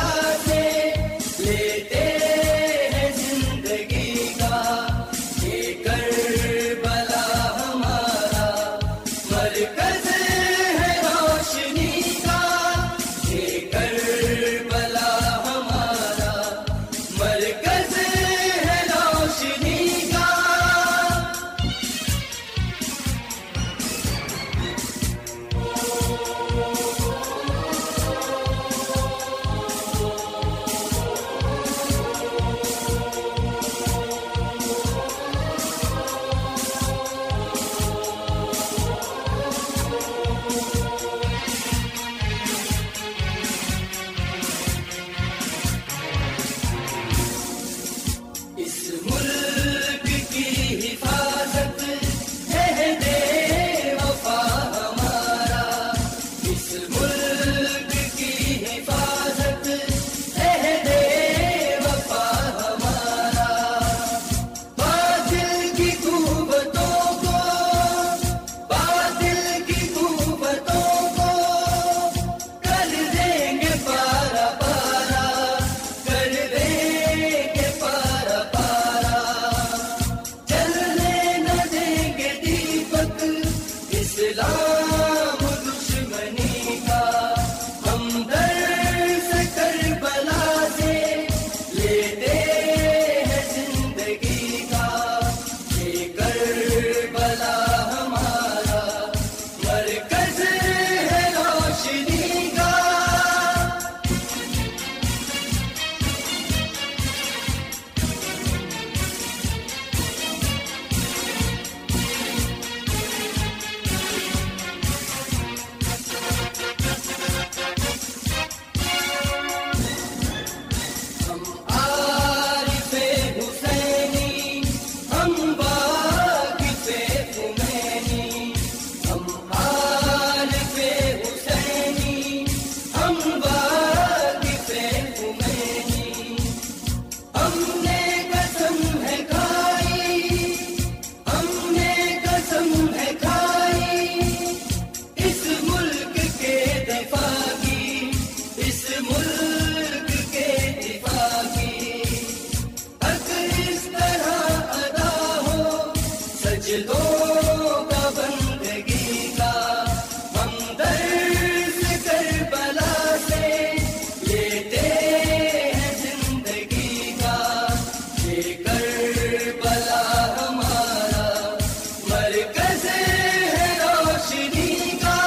G: مرکز ہے روشنی کا.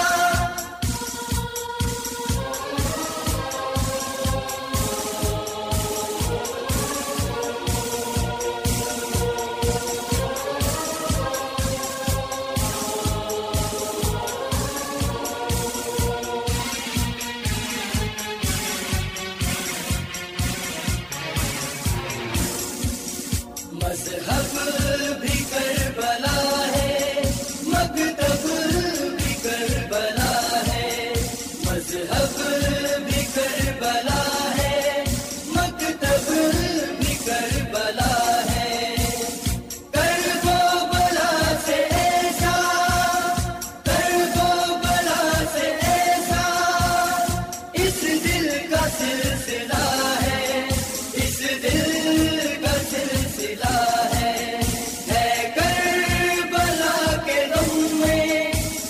G: مذہب بھی کربلا ہے، مکتب بھی کربلا ہے. مذہب بھی کربلا ہے، مکتب بھی کربلا ہے. کر دو بلا سے ایسا، کر دو بلا سے ایسا، اس دل کا سلسلہ ہے، اس دل کا سلسلہ ہے. ہے کربلا کے غم میں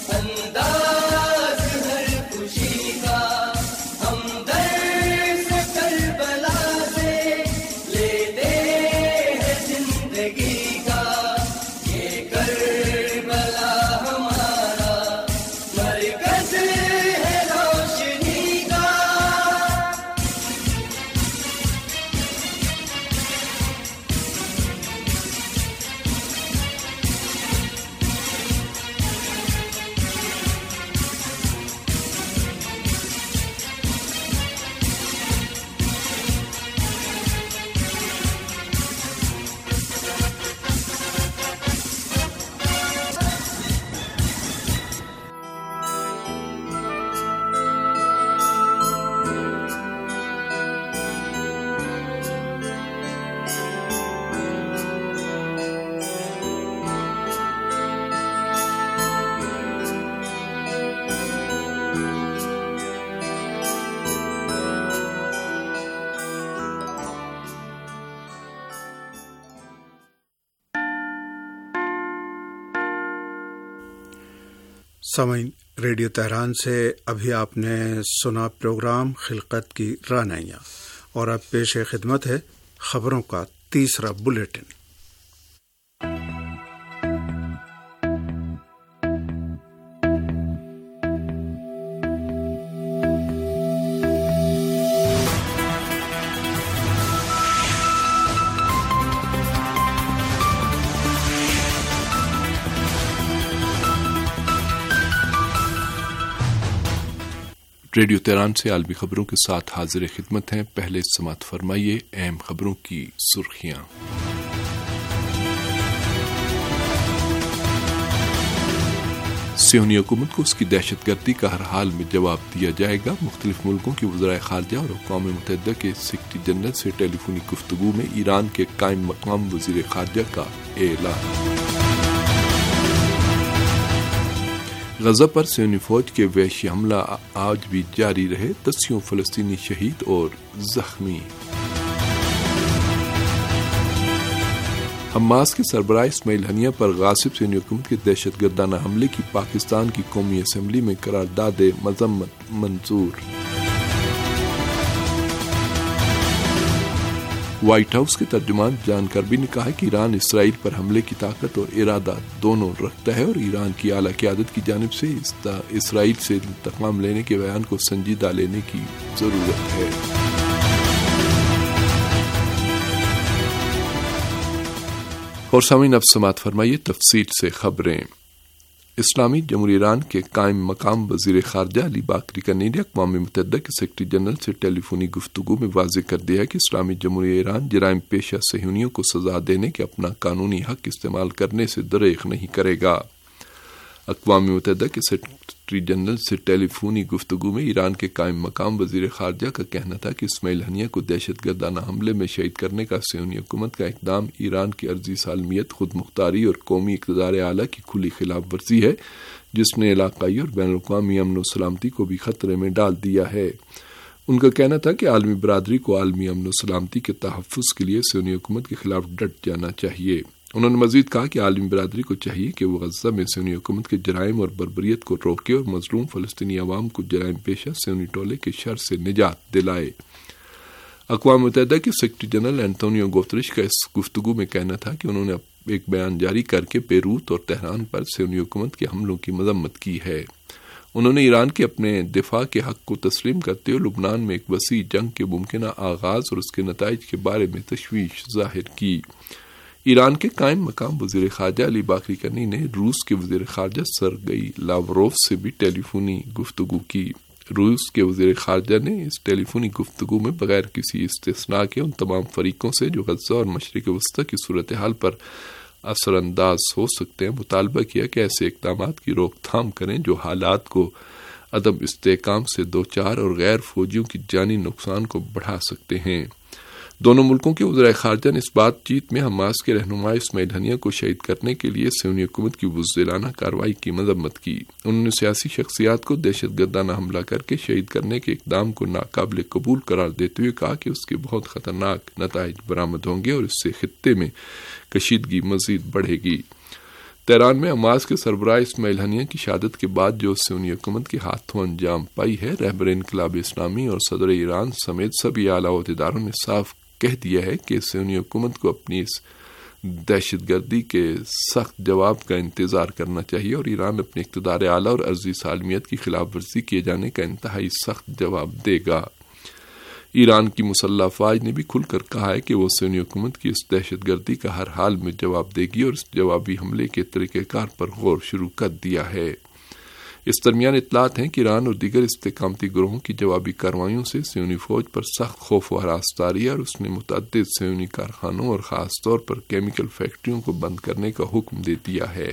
G: انداز ہر خوشی کا. ہم درس کربلا سے لیتے ہیں زندگی کا. یہ کربلا ہمارا مرکز ہے روشنی کا.
B: سامعین، ریڈیو تہران سے ابھی آپ نے سنا پروگرام خلقت کی رانائیاں، اور اب پیش خدمت ہے خبروں کا تیسرا بلیٹن.
D: ریڈیو تہران سے عالمی خبروں کے ساتھ حاضر خدمت ہیں. پہلے سماعت فرمائیے اہم خبروں کی سرخیاں. صہیونی حکومت کو اس کی دہشت گردی کا ہر حال میں جواب دیا جائے گا. مختلف ملکوں کے وزرائے خارجہ اور اقوام متحدہ کے سیکرٹری جنرل سے ٹیلی فونی گفتگو میں ایران کے قائم مقام وزیر خارجہ کا اعلان. غزہ پر صہیونی فوج کے وحشی حملہ آج بھی جاری رہے. دسیوں فلسطینی شہید اور زخمی. حماس کے سربراہ اسماعیل ہنیہ پر غاصب صہیونی حکومت کے دہشت گردانہ حملے کی پاکستان کی قومی اسمبلی میں قرارداد مذمت منظور. وائٹ ہاؤس کے ترجمان جان کربی نے کہا کہ ایران اسرائیل پر حملے کی طاقت اور ارادہ دونوں رکھتا ہے اور ایران کی اعلیٰ قیادت کی جانب سے اسرائیل سے انتقام لینے کے بیان کو سنجیدہ لینے کی ضرورت ہے. اور سامعین، اب سماعت فرمائیے تفصیل سے خبریں. اسلامی جمہوریہ ایران کے قائم مقام وزیر خارجہ علی باقری کنی نے اقوام متحدہ کے سیکرٹری جنرل سے ٹیلی فونی گفتگو میں واضح کر دیا کہ اسلامی جمہوریہ ایران جرائم پیشہ صہیونیوں کو سزا دینے کے اپنا قانونی حق استعمال کرنے سے دریغ نہیں کرے گا. اقوام متحدہ کے سیکرٹری جنرل سے ٹیلی فونی گفتگو میں ایران کے قائم مقام وزیر خارجہ کا کہنا تھا کہ اسماعیل ہنیہ کو دہشت گردانہ حملے میں شہید کرنے کا صہیونی حکومت کا اقدام ایران کی عرضی سالمیت، خود مختاری اور قومی اقتدار اعلیٰ کی کھلی خلاف ورزی ہے، جس نے علاقائی اور بین الاقوامی امن و سلامتی کو بھی خطرے میں ڈال دیا ہے. ان کا کہنا تھا کہ عالمی برادری کو عالمی امن و سلامتی کے تحفظ کے لیے صہیونی حکومت کے خلاف ڈٹ جانا چاہیے. انہوں نے مزید کہا کہ عالمی برادری کو چاہیے کہ وہ غزہ میں صہیونی حکومت کے جرائم اور بربریت کو روکے اور مظلوم فلسطینی عوام کو جرائم پیشہ صہیونی ٹولے کے شر سے نجات دلائے. اقوام متحدہ کے سیکرٹری جنرل اینٹونیو گوتریش کا اس گفتگو میں کہنا تھا کہ انہوں نے ایک بیان جاری کر کے بیروت اور تہران پر صہیونی حکومت کے حملوں کی مذمت کی ہے۔ انہوں نے ایران کے اپنے دفاع کے حق کو تسلیم کرتے ہوئے لبنان میں ایک وسیع جنگ کے ممکنہ آغاز اور اس کے نتائج کے بارے میں تشویش ظاہر کی۔ ایران کے قائم مقام وزیر خارجہ علی باقری کنی نے روس کے وزیر خارجہ سرگئی لاوروف سے بھی ٹیلی فونی گفتگو کی۔ روس کے وزیر خارجہ نے اس ٹیلی فونی گفتگو میں بغیر کسی استثناء کے ان تمام فریقوں سے جو غزہ اور مشرق وسطی کی صورتحال پر اثر انداز ہو سکتے ہیں مطالبہ کیا کہ ایسے اقدامات کی روک تھام کریں جو حالات کو عدم استحکام سے دوچار اور غیر فوجیوں کی جانی نقصان کو بڑھا سکتے ہیں۔ دونوں ملکوں کے وزرائے خارجہ نے اس بات چیت میں حماس کے رہنما اسماعیل ہنیہ کو شہید کرنے کے لیے صہیونی حکومت کی بزدلانہ کارروائی کی مذمت کی۔ انہوں نے سیاسی شخصیات کو دہشت گردانہ حملہ کر کے شہید کرنے کے اقدام کو ناقابل قبول قرار دیتے ہوئے کہا کہ اس کے بہت خطرناک نتائج برآمد ہوں گے اور اس سے خطے میں کشیدگی مزید بڑھے گی۔ تہران میں حماس کے سربراہ اسماعیل ہنیہ کی شہادت کے بعد جو صہیونی حکومت کے ہاتھوں انجام پائی ہے، رہبر انقلاب اسلامی اور صدر ایران سمیت سبھی اعلیٰ عہدیداروں نے صاف کہہ دیا ہے کہ صہیونی حکومت کو اپنی اس دہشت گردی کے سخت جواب کا انتظار کرنا چاہیے اور ایران اپنے اقتدار اعلیٰ اور عرضی سالمیت کی خلاف ورزی کیے جانے کا انتہائی سخت جواب دے گا۔ ایران کی مسلح افواج نے بھی کھل کر کہا ہے کہ وہ صہیونی حکومت کی اس دہشت گردی کا ہر حال میں جواب دے گی اور اس جوابی حملے کے طریقہ کار پر غور شروع کر دیا ہے۔ اس درمیان اطلاعات ہیں کہ ایران اور دیگر استحکامتی گروہوں کی جوابی کارروائیوں سے صہیونی فوج پر سخت خوف و ہراس طاری ہے اور اس نے متعدد صہیونی کارخانوں اور خاص طور پر کیمیکل فیکٹریوں کو بند کرنے کا حکم دے دیا ہے۔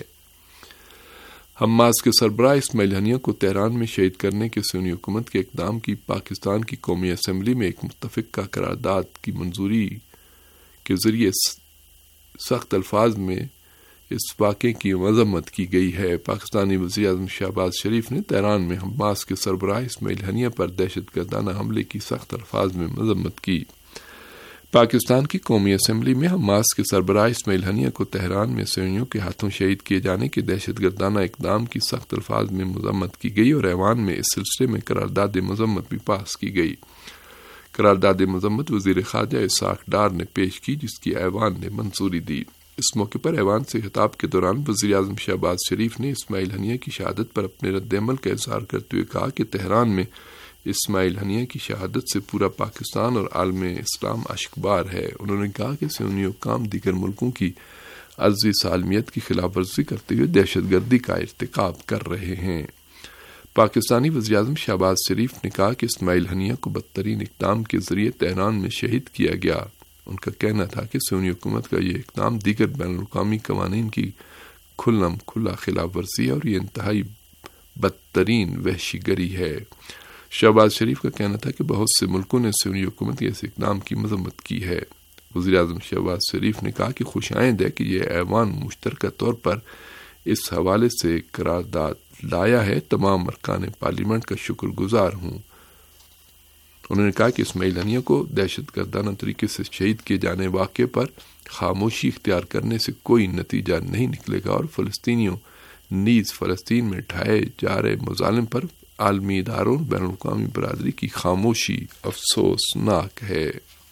D: حماس کے سربراہ اسماعیل ہنیہ کو تہران میں شہید کرنے کے صہیونی حکومت کے اقدام کی پاکستان کی قومی اسمبلی میں ایک متفقہ قرارداد کی منظوری کے ذریعے سخت الفاظ میں اس واقعے کی مذمت کی گئی ہے۔ پاکستانی وزیر اعظم شہباز شریف نے تہران میں حماس کے سربراہ اسماعیل ہنیہ پر دہشت گردانہ حملے کی سخت الفاظ میں مذمت کی۔ پاکستان کی قومی اسمبلی میں حماس کے سربراہ اسماعیل ہنیہ کو تہران میں صہیونیوں کے ہاتھوں شہید کیے جانے کے دہشت گردانہ اقدام کی سخت الفاظ میں مذمت کی گئی اور ایوان میں اس سلسلے میں قرارداد مذمت بھی پاس کی گئی۔ قرارداد مذمت وزیر خارجہ اسحاق ڈار نے پیش کی جس کی ایوان نے منظوری دی۔ اس موقع پر ایوان سے خطاب کے دوران وزیر اعظم شہباز شریف نے اسماعیل ہنیہ کی شہادت پر اپنے رد عمل کا اظہار کرتے ہوئے کہا کہ تہران میں اسماعیل ہنیہ کی شہادت سے پورا پاکستان اور عالم اسلام اشکبار ہے۔ انہوں نے کہا کہ صہیونی حکام دیگر ملکوں کی عرضی سالمیت کی خلاف ورزی کرتے ہوئے دہشت گردی کا ارتکاب کر رہے ہیں۔ پاکستانی وزیر اعظم شہباز شریف نے کہا کہ اسماعیل ہنیہ کو بدترین اقدام کے ذریعے تہران میں شہید کیا گیا۔ ان کا کہنا تھا کہ صہیونی حکومت کا یہ اقدام دیگر بین الاقوامی قوانین کی کھلم کھلا خلاف ورزی ہے اور یہ انتہائی بدترین وحشی گری ہے۔ شہباز شریف کا کہنا تھا کہ بہت سے ملکوں نے صہیونی حکومت کے اس اقدام کی مذمت کی ہے۔ وزیر اعظم شہباز شریف نے کہا کہ خوش آئند ہے کہ یہ ایوان مشترکہ طور پر اس حوالے سے قرارداد لایا ہے۔ تمام ارکان پارلیمنٹ کا شکر گزار ہوں۔ انہوں نے کہا کہ اسماعیل ہنیہ کو دہشت گردانہ طریقے سے شہید کیے جانے واقعے پر خاموشی اختیار کرنے سے کوئی نتیجہ نہیں نکلے گا اور فلسطینیوں نیز فلسطین میں ڈھائے جا رہے مظالم پر عالمی اداروں بین الاقوامی برادری کی خاموشی افسوسناک ہے۔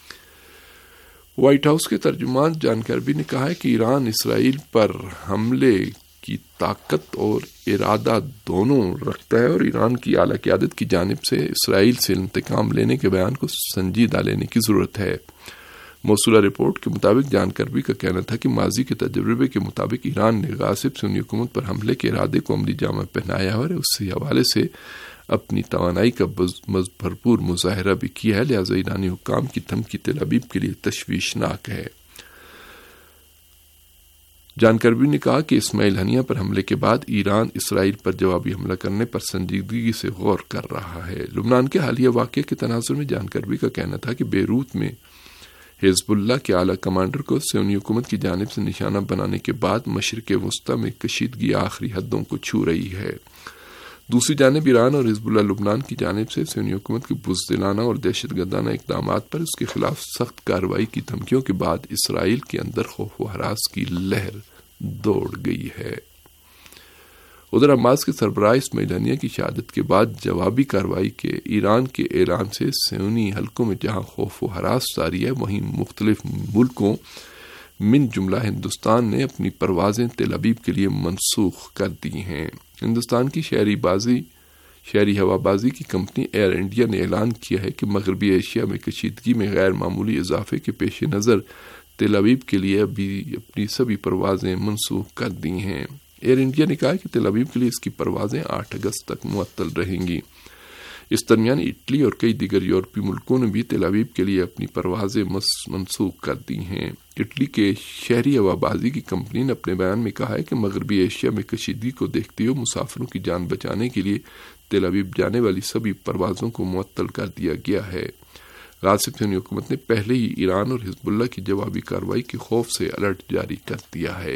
D: وائٹ ہاؤس کے ترجمان جان کربی نے کہا ہے کہ ایران اسرائیل پر حملے کی طاقت اور ارادہ دونوں رکھتا ہے اور ایران کی اعلیٰ قیادت کی جانب سے اسرائیل سے انتقام لینے کے بیان کو سنجیدہ لینے کی ضرورت ہے۔ موصولہ رپورٹ کے مطابق جان کربی کا کہنا تھا کہ ماضی کے تجربے کے مطابق ایران نے غاصب صہیونی حکومت پر حملے کے ارادے کو عملی جامہ پہنایا اور اس حوالے سے اپنی توانائی کا بھرپور مظاہرہ بھی کیا ہے، لہذا ایرانی حکام کی دھمکی تل ابیب کے لیے تشویشناک ہے۔ جان کربی نے کہا کہ اسماعیل ہنیہ پر حملے کے بعد ایران اسرائیل پر جوابی حملہ کرنے پر سنجیدگی سے غور کر رہا ہے۔ لبنان کے حالیہ واقعے کے تناظر میں جان کربی کا کہنا تھا کہ بیروت میں حزب اللہ کے اعلیٰ کمانڈر کو صہیونی حکومت کی جانب سے نشانہ بنانے کے بعد مشرق وسطی میں کشیدگی آخری حدوں کو چھو رہی ہے۔ دوسری جانب ایران اور حزب اللہ لبنان کی جانب سے صہیونی حکومت کی بزدلانہ اور دہشت گردانہ اقدامات پر اس کے خلاف سخت کارروائی کی دھمکیوں کے بعد اسرائیل کے اندر خوف و ہراس کی لہر دوڑ گئی ہے۔ ادھر حماس کے سربراہ اسماعیل ہنیہ کی شہادت کے بعد جوابی کارروائی کے ایران کے اعلان سے صہیونی حلقوں میں جہاں خوف و ہراس جاری ہے، وہیں مختلف ملکوں من جملہ ہندوستان نے اپنی پروازیں تل ابیب کے لیے منسوخ کر دی ہیں۔ ہندوستان کی شہری بازی شہری ہوا بازی کی کمپنی ایئر انڈیا نے اعلان کیا ہے کہ مغربی ایشیا میں کشیدگی میں غیر معمولی اضافے کے پیش نظر تل ابیب کے لیے ابھی اپنی سبھی پروازیں منسوخ کر دی ہیں۔ ایئر انڈیا نے کہا کہ تل ابیب کے لیے اس کی پروازیں آٹھ اگست تک معطل رہیں گی۔ اس درمیان اٹلی اور کئی دیگر یورپی ملکوں نے بھی تل ابیب کے لیے اپنی پروازیں منسوخ کر دی ہیں۔ اٹلی کے شہری ہوا بازی کی کمپنی نے اپنے بیان میں کہا ہے کہ مغربی ایشیا میں کشیدگی کو دیکھتے ہوئے مسافروں کی جان بچانے کے لیے تل ابیب جانے والی سبھی پروازوں کو معطل کر دیا گیا ہے۔ غاصب صہیونی حکومت نے پہلے ہی ایران اور حزب اللہ کی جوابی کارروائی کے خوف سے الرٹ جاری کر دیا ہے۔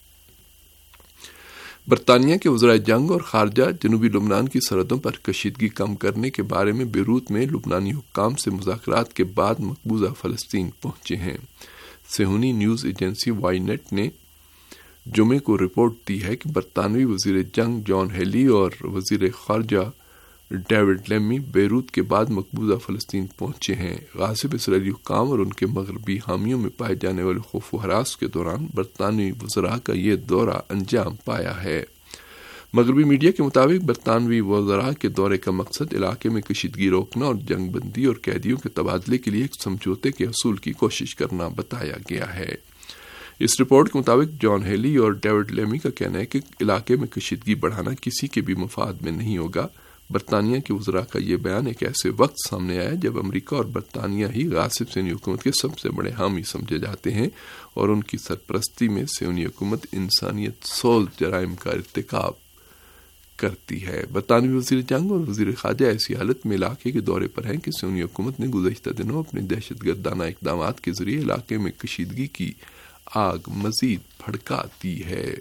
D: برطانیہ کے وزرائے جنگ اور خارجہ جنوبی لبنان کی سرحدوں پر کشیدگی کم کرنے کے بارے میں بیروت میں لبنانی حکام سے مذاکرات کے بعد مقبوضہ فلسطین پہنچے ہیں۔ صہیونی نیوز ایجنسی وائی نیٹ نے جمعے کو رپورٹ دی ہے کہ برطانوی وزیر جنگ جان ہیلی اور وزیر خارجہ ڈیوڈ لیمی بیروت کے بعد مقبوضہ فلسطین پہنچے ہیں۔ غاصب اسرائیلی حکام اور ان کے مغربی حامیوں میں پائے جانے والے خوف و ہراس کے دوران برطانوی وزراء کا یہ دورہ انجام پایا ہے۔ مغربی میڈیا کے مطابق برطانوی وزراء کے دورے کا مقصد علاقے میں کشیدگی روکنا اور جنگ بندی اور قیدیوں کے تبادلے کے لیے ایک سمجھوتے کے حصول کی کوشش کرنا بتایا گیا ہے۔ اس رپورٹ کے مطابق جان ہیلی اور ڈیوڈ لیمی کا کہنا ہے کہ علاقے میں کشیدگی بڑھانا کسی کے بھی مفاد میں نہیں ہوگا۔ برطانیہ کے وزراء کا یہ بیان ایک ایسے وقت سامنے آیا جب امریکہ اور برطانیہ ہی غاصب صہیونی حکومت کے سب سے بڑے حامی سمجھے جاتے ہیں اور ان کی سرپرستی میں صہیونی حکومت انسانیت سوز جرائم کا ارتکاب کرتی ہے۔ برطانوی وزیر جنگ اور وزیر خارجہ ایسی حالت میں علاقے کے دورے پر ہیں کہ صہیونی حکومت نے گزشتہ دنوں اپنے دہشت گردانہ اقدامات کے ذریعے علاقے میں کشیدگی کی آگ مزید بھڑکا دی ہے۔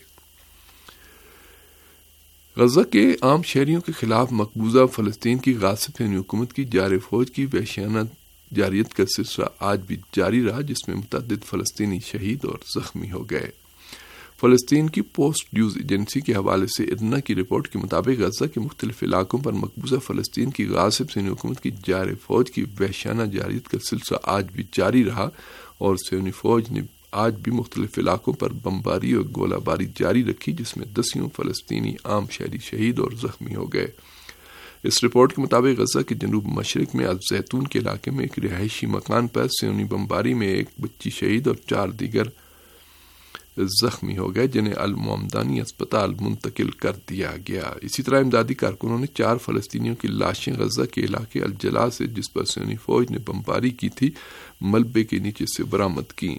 D: غزہ کے عام شہریوں کے خلاف مقبوضہ فلسطین کی غاصب صہیونی حکومت کی جارِ فوج کی وحشیانہ جارحیت کا سلسلہ آج بھی جاری رہا، جس میں متعدد فلسطینی شہید اور زخمی ہو گئے۔ فلسطین کی پوسٹ نیوز ایجنسی کے حوالے سے ادنا کی رپورٹ کے مطابق غزہ کے مختلف علاقوں پر مقبوضہ فلسطین کی غاصب صہیونی حکومت کی جارِ فوج کی وحشیانہ جارحیت کا سلسلہ آج بھی جاری رہا اور صہیونی فوج نے آج بھی مختلف علاقوں پر بمباری اور گولہ باری جاری رکھی، جس میں دسیوں فلسطینی عام شہری شہید اور زخمی ہو گئے۔ اس رپورٹ کے مطابق غزہ کے جنوب مشرق میں الزیتون کے علاقے میں ایک رہائشی مکان پر صہیونی بمباری میں ایک بچی شہید اور چار دیگر زخمی ہو گئے، جنہیں المعمدانی اسپتال منتقل کر دیا گیا۔ اسی طرح امدادی کارکنوں نے چار فلسطینیوں کی لاشیں غزہ کے علاقے الجلا سے، جس پر صہیونی فوج نے بمباری کی تھی، ملبے کے نیچے سے برآمد کی۔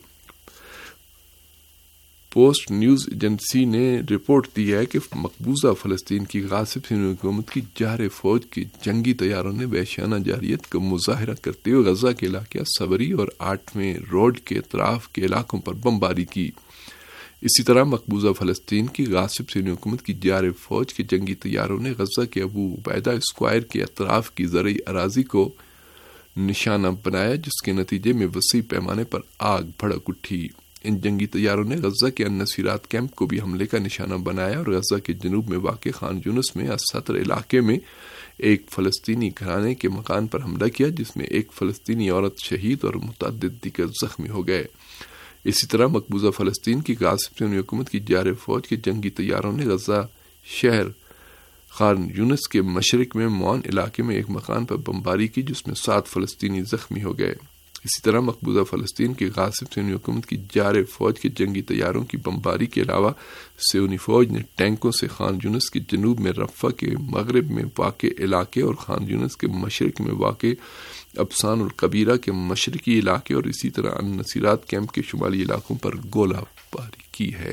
D: پوسٹ نیوز ایجنسی نے رپورٹ دی ہے کہ مقبوضہ فلسطین کی غاصب صہیونی حکومت کی جارِ فوج کے جنگی طیاروں نے وحشیانہ جارحیت کا مظاہرہ کرتے ہوئے غزہ کے علاقہ صبری اور آٹھویں روڈ کے اطراف کے علاقوں پر بمباری کی۔ اسی طرح مقبوضہ فلسطین کی غاصب صہیونی حکومت کی جارِ فوج کے جنگی طیاروں نے غزہ کے ابو عبیدہ اسکوائر کے اطراف کی زرعی اراضی کو نشانہ بنایا، جس کے نتیجے میں وسیع پیمانے پر آگ بھڑک اٹھی۔ ان جنگی طیاروں نے غزہ کے النصیرات کیمپ کو بھی حملے کا نشانہ بنایا اور غزہ کے جنوب میں واقع خان یونس میں السطر علاقے میں ایک فلسطینی گھرانے کے مکان پر حملہ کیا، جس میں ایک فلسطینی عورت شہید اور متعدد دیگر زخمی ہو گئے۔ اسی طرح مقبوضہ فلسطین کی غاصب صہیونی حکومت کی جارِ فوج کے جنگی طیاروں نے غزہ شہر خان یونس کے مشرق میں معن علاقے میں ایک مکان پر بمباری کی، جس میں سات فلسطینی زخمی ہو گئے۔ اسی طرح مقبوضہ فلسطین کی غاصب صہیونی حکومت کی جارِ فوج کے جنگی طیاروں کی بمباری کے علاوہ صہیونی فوج نے ٹینکوں سے خان یونس کے جنوب میں رفح کے مغرب میں واقع علاقے اور خان یونس کے مشرق میں واقع ابسان الکبیرہ کے مشرقی علاقے اور اسی طرح النصیرات کیمپ کے شمالی علاقوں پر گولہ باری کی ہے۔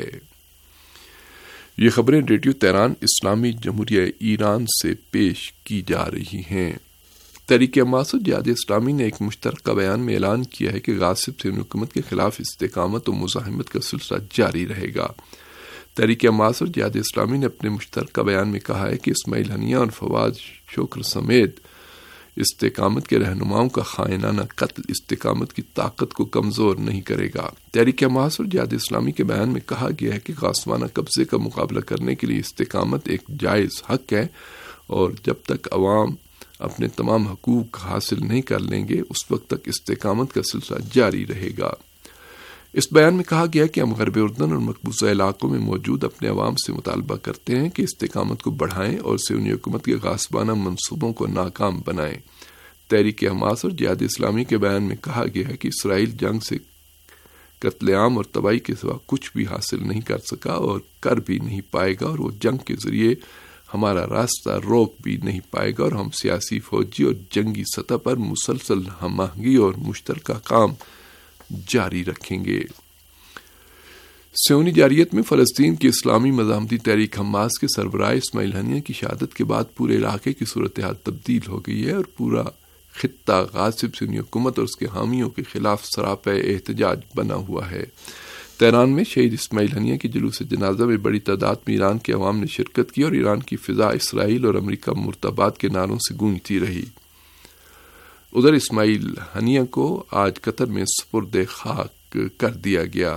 D: یہ خبریں ریڈیو تہران اسلامی جمہوریہ ایران سے پیش کی جا رہی ہیں۔ تحریک حماس اور جہاد اسلامی نے ایک مشترکہ بیان میں اعلان کیا ہے کہ غاصب صہیونی حکومت کے خلاف استقامت و مزاحمت کا سلسلہ جاری رہے گا۔ تحریک حماس اور جہاد اسلامی نے اپنے مشترکہ بیان میں کہا ہے کہ اسماعیل ہنیہ اور فواد شکر سمیت استقامت کے رہنماؤں کا خائنانہ قتل استقامت کی طاقت کو کمزور نہیں کرے گا۔ تحریک حماس اور جہاد اسلامی کے بیان میں کہا گیا ہے کہ غاصبانہ قبضے کا مقابلہ کرنے کے لیے استقامت ایک جائز حق ہے اور جب تک عوام اپنے تمام حقوق حاصل نہیں کر لیں گے اس وقت تک استقامت کا سلسلہ جاری رہے گا۔ اس بیان میں کہا گیا کہ ہم غرب اردن اور مقبوضہ علاقوں میں موجود اپنے عوام سے مطالبہ کرتے ہیں کہ استقامت کو بڑھائیں اور صہیونی حکومت کے غاصبانہ منصوبوں کو ناکام بنائیں۔ تحریک حماس اور جہاد اسلامی کے بیان میں کہا گیا ہے کہ اسرائیل جنگ سے قتل عام اور تباہی کے سوا کچھ بھی حاصل نہیں کر سکا اور کر بھی نہیں پائے گا، اور وہ جنگ کے ذریعے ہمارا راستہ روک بھی نہیں پائے گا، اور ہم سیاسی، فوجی اور جنگی سطح پر مسلسل ہم آہنگی اور مشترکہ کام جاری رکھیں گے۔ صہیونی جارحیت میں فلسطین کی اسلامی مزاحمتی تحریک حماس کے سربراہ اسماعیل ہنیہ کی شہادت کے بعد پورے علاقے کی صورتحال تبدیل ہو گئی ہے اور پورا خطہ غاصب صہیونی حکومت اور اس کے حامیوں کے خلاف سراپا احتجاج بنا ہوا ہے۔ تہران میں شہید اسماعیل ہنیہ کے جلوس جنازہ میں بڑی تعداد میں ایران کے عوام نے شرکت کی اور ایران کی فضا اسرائیل اور امریکہ مرتبات کے نعروں سے گونجتی رہی۔ ادھر اسماعیل ہنیہ کو آج قطر میں سپرد خاک کر دیا گیا۔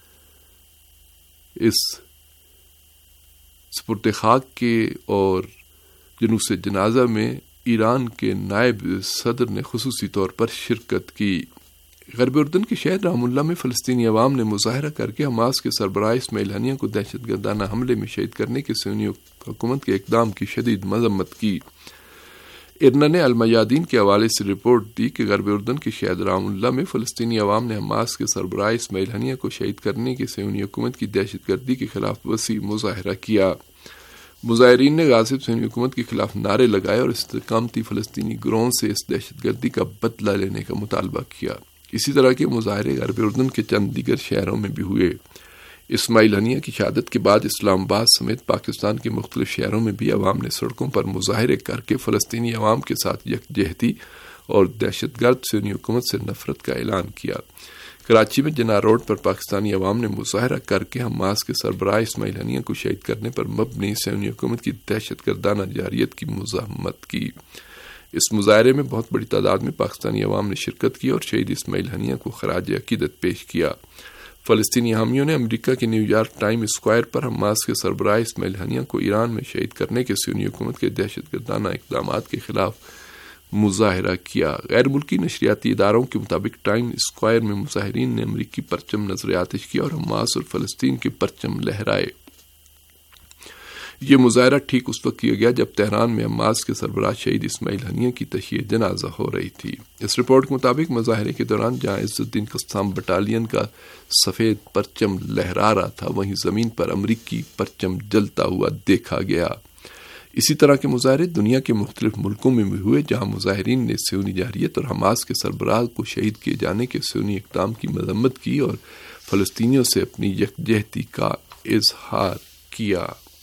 D: اس سپرد خاک کے اور جلوس جنازہ میں ایران کے نائب صدر نے خصوصی طور پر شرکت کی۔ غرب اردن کے شہر رام اللہ میں فلسطینی عوام نے مظاہرہ کر کے حماس کے سربراہ اسماعیل ہنیہ کو دہشت گردانہ حملے میں شہید کرنے کے صہیونی حکومت کے اقدام کی شدید مذمت کی۔ ارنا نے المیادین کے حوالے سے رپورٹ دی کہ غرب اردن کے شہر رام اللہ میں فلسطینی عوام نے حماس کے سربراہ اسماعیل ہنیہ کو شہید کرنے کی صہیونی حکومت کی دہشت گردی کے خلاف وسیع مظاہرہ کیا۔ مظاہرین نے غاصب صہیونی حکومت کے خلاف نعرے لگائے اور استقامتی فلسطینی گروہوں سے اس دہشت گردی کا بدلہ لینے کا مطالبہ کیا۔ اسی طرح کے مظاہرے غرب اردن کے چند دیگر شہروں میں بھی ہوئے۔ اسماعیل ہنیہ کی شہادت کے بعد اسلام آباد سمیت پاکستان کے مختلف شہروں میں بھی عوام نے سڑکوں پر مظاہرے کر کے فلسطینی عوام کے ساتھ یکجہتی اور دہشت گرد صہیونی حکومت سے نفرت کا اعلان کیا۔ کراچی میں جناح روڈ پر پاکستانی عوام نے مظاہرہ کر کے حماس کے سربراہ اسماعیل ہنیہ کو شہید کرنے پر مبنی صہیونی حکومت کی دہشت گردانہ جارحیت کی مزاحمت کی۔ اس مظاہرے میں بہت بڑی تعداد میں پاکستانی عوام نے شرکت کی اور شہید اسماعیل ہنیہ کو خراج عقیدت پیش کیا۔ فلسطینی حامیوں نے امریکہ کے نیو یارک ٹائم اسکوائر پر حماس کے سربراہ اسماعیل ہنیہ کو ایران میں شہید کرنے کے صہیونی حکومت کے دہشت گردانہ اقدامات کے خلاف مظاہرہ کیا۔ غیر ملکی نشریاتی اداروں کے مطابق ٹائم اسکوائر میں مظاہرین نے امریکی پرچم نظر آتش کیا اور حماس اور فلسطین کے پرچم لہرائے۔ یہ مظاہرہ ٹھیک اس وقت کیا گیا جب تہران میں حماس کے سربراہ شہید اسماعیل ہنیہ کی تشییع جنازہ ہو رہی تھی۔ اس رپورٹ کے مطابق مظاہرے کے دوران جہاں عز الدین قسام بٹالین کا سفید پرچم لہرا رہا تھا، وہیں زمین پر امریکی پرچم جلتا ہوا دیکھا گیا۔ اسی طرح کے مظاہرے دنیا کے مختلف ملکوں میں بھی ہوئے جہاں مظاہرین نے صہیونی جارحیت اور حماس کے سربراہ کو شہید کیے جانے کے صہیونی اقدام کی مذمت کی اور فلسطینیوں سے اپنی یکجہتی کا اظہار کیا۔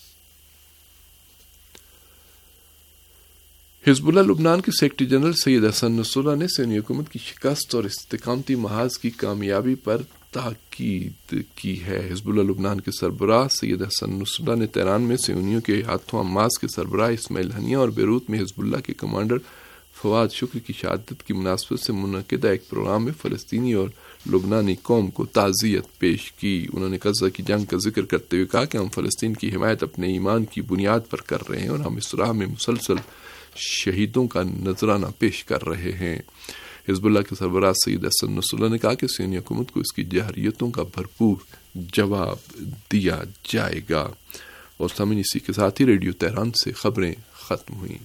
D: حزب اللہ لبنان کے سیکرٹری جنرل سید حسن نصراللہ نے صہیونی حکومت کی شکست اور استقامتی محاذ کی کامیابی پر تاکید کی ہے۔ حزب اللہ لبنان کے سربراہ سید حسن نصراللہ نے تہران میں صہیونیوں کے ہاتھوں حماس کے سربراہ اسماعیل ہنیہ اور بیروت میں حزب اللہ کے کمانڈر فواد شکر کی شہادت کی مناسبت سے منعقدہ ایک پروگرام میں فلسطینی اور لبنانی قوم کو تعزیت پیش کی۔ انہوں نے غزہ کی جنگ کا ذکر کرتے ہوئے کہا کہ ہم فلسطین کی حمایت اپنے ایمان کی بنیاد پر کر رہے ہیں اور ہم اس راہ میں مسلسل شہیدوں کا نذرانہ پیش کر رہے ہیں۔ حزب اللہ کے سربراہ سید حسن نصراللہ نے کہا کہ صہیونی حکومت کو اس کی جارحیتوں کا بھرپور جواب دیا جائے گا۔ اور سامعین، اسی کے ساتھ ہی ریڈیو تہران سے خبریں ختم ہوئیں۔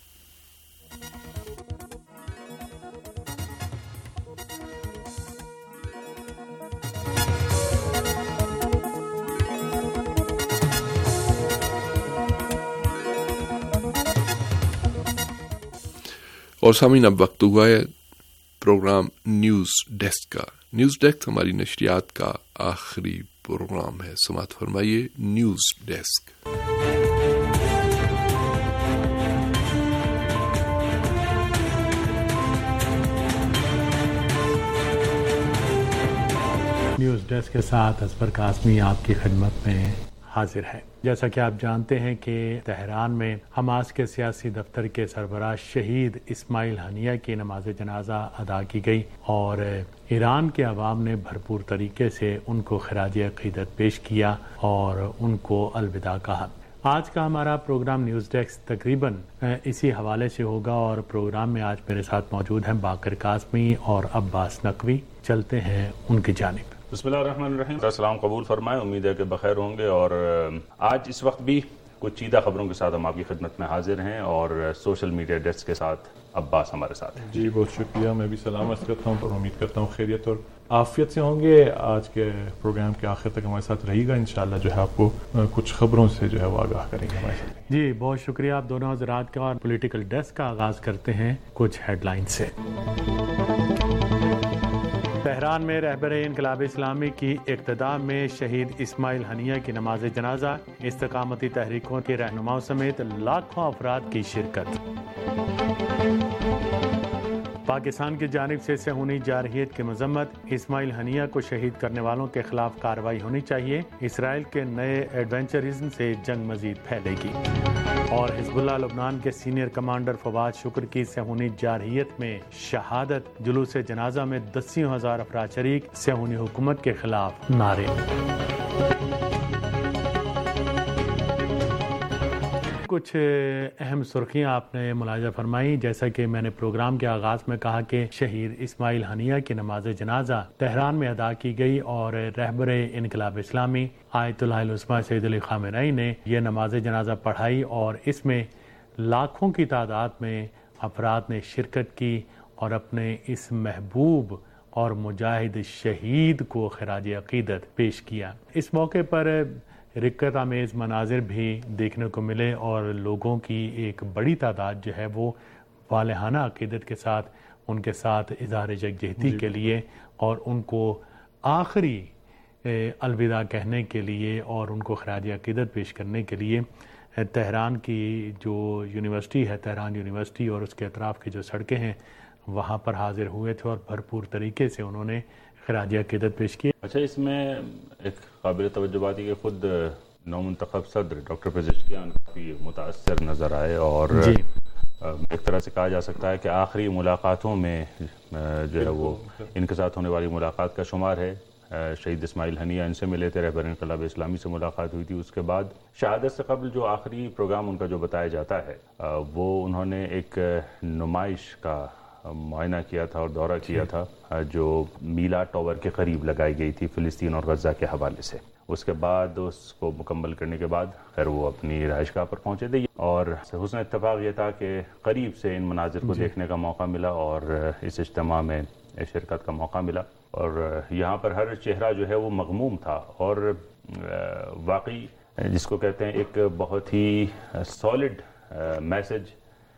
D: اور سامعین، اب وقت ہوا ہے پروگرام نیوز ڈیسک کا۔ نیوز ڈیسک ہماری نشریات کا آخری پروگرام ہے۔ سماعت فرمائیے نیوز ڈیسک۔
H: نیوز ڈیسک کے ساتھ اصفر قاسمی آپ کی خدمت میں حاضر ہے۔ جیسا کہ آپ جانتے ہیں کہ تہران میں حماس کے سیاسی دفتر کے سربراہ شہید اسماعیل ہنیہ کی نماز جنازہ ادا کی گئی اور ایران کے عوام نے بھرپور طریقے سے ان کو خراج عقیدت پیش کیا اور ان کو الوداع کہا۔ آج کا ہمارا پروگرام نیوز ڈیسک تقریباً اسی حوالے سے ہوگا اور پروگرام میں آج میرے ساتھ موجود ہیں باقر قاسمی اور عباس نقوی۔ چلتے ہیں ان کی جانب۔
I: بسم اللہ الرحمن الرحیم. السلام قبول فرمائیں. امید ہے کہ بخیر ہوں گے. اور آج اس وقت بھی کچھ چیدہ خبروں کے ساتھ ہم آپ کی خدمت میں حاضر ہیں اور سوشل میڈیا ڈیسک کے ساتھ عباس ہمارے ساتھ ہیں.
J: جی بہت شکریہ. میں بھی سلامت کرتا ہوں اور امید کرتا ہوں خیریت اور عافیت سے ہوں گے. آج کے پروگرام کے آخر تک ہمارے ساتھ رہی گا. انشاءاللہ جو ہے آپ کو کچھ خبروں سے جو ہے وہ آگاہ کریں گے ہمارے ساتھ.
H: جی بہت شکریہ آپ دونوں حضرات کا. اور پولیٹیکل ڈیسک کا آغاز کرتے ہیں کچھ ہیڈ لائن سے. تہران میں رہبر انقلاب اسلامی کی اقتداء میں شہید اسماعیل ہنیہ کی نماز جنازہ. استقامتی تحریکوں کے رہنماؤں سمیت لاکھوں افراد کی شرکت. پاکستان کی جانب سے صہیونی جارحیت کی مذمت. اسماعیل ہنیہ کو شہید کرنے والوں کے خلاف کارروائی ہونی چاہیے. اسرائیل کے نئے ایڈونچرزم سے جنگ مزید پھیلے گی. اور حزب اللہ لبنان کے سینئر کمانڈر فواد شکر کی صہیونی جارحیت میں شہادت. جلوس جنازہ میں دسیوں ہزار افراد شریک. صہیونی حکومت کے خلاف نعرے. کچھ اہم سرخیاں آپ نے ملاحظہ فرمائی. جیسا کہ میں نے پروگرام کے آغاز میں کہا کہ شہید اسماعیل ہنیہ کی نماز جنازہ تہران میں ادا کی گئی اور رہبر انقلاب اسلامی آیت اللہ العظمیٰ سید علی خامنئی نے یہ نماز جنازہ پڑھائی اور اس میں لاکھوں کی تعداد میں افراد نے شرکت کی اور اپنے اس محبوب اور مجاہد شہید کو خراج عقیدت پیش کیا. اس موقع پر رکت آمیز مناظر بھی دیکھنے کو ملے اور لوگوں کی ایک بڑی تعداد جو ہے وہ والہانہ عقیدت کے ساتھ ان کے ساتھ اظہار یکجہتی کے لیے اور ان کو آخری الوداع کہنے کے لیے اور ان کو خراج عقیدت پیش کرنے کے لیے تہران کی جو یونیورسٹی ہے تہران یونیورسٹی اور اس کے اطراف کی جو سڑکیں ہیں وہاں پر حاضر ہوئے تھے اور بھرپور طریقے سے انہوں نے خراج عقیدت پیش کی.
I: اچھا اس میں ایک قابل توجہ بات ہے کہ خود نو منتخب صدر ڈاکٹر پزشکیان کافی متاثر نظر آئے اور جی. ایک طرح سے کہا جا سکتا ہے کہ آخری ملاقاتوں میں جو ہے وہ ان کے ساتھ ہونے والی ملاقات کا شمار ہے. شہید اسماعیل ہنیہ ان سے ملے تھے. رہبر انقلاب اسلامی سے ملاقات ہوئی تھی. اس کے بعد شہادت سے قبل جو آخری پروگرام ان کا جو بتایا جاتا ہے وہ انہوں نے ایک نمائش کا معائنہ کیا تھا اور دورہ کیا تھا جو میلا ٹاور کے قریب لگائی گئی تھی فلسطین اور غزہ کے حوالے سے. اس کے بعد اس کو مکمل کرنے کے بعد پھر وہ اپنی رہائش گاہ پر پہنچے تھے اور حسن اتفاق یہ تھا کہ قریب سے ان مناظر کو دیکھنے کا موقع ملا اور اس اجتماع میں شرکت کا موقع ملا. اور یہاں پر ہر چہرہ جو ہے وہ مغموم تھا اور واقعی جس کو کہتے ہیں ایک بہت ہی سالڈ میسج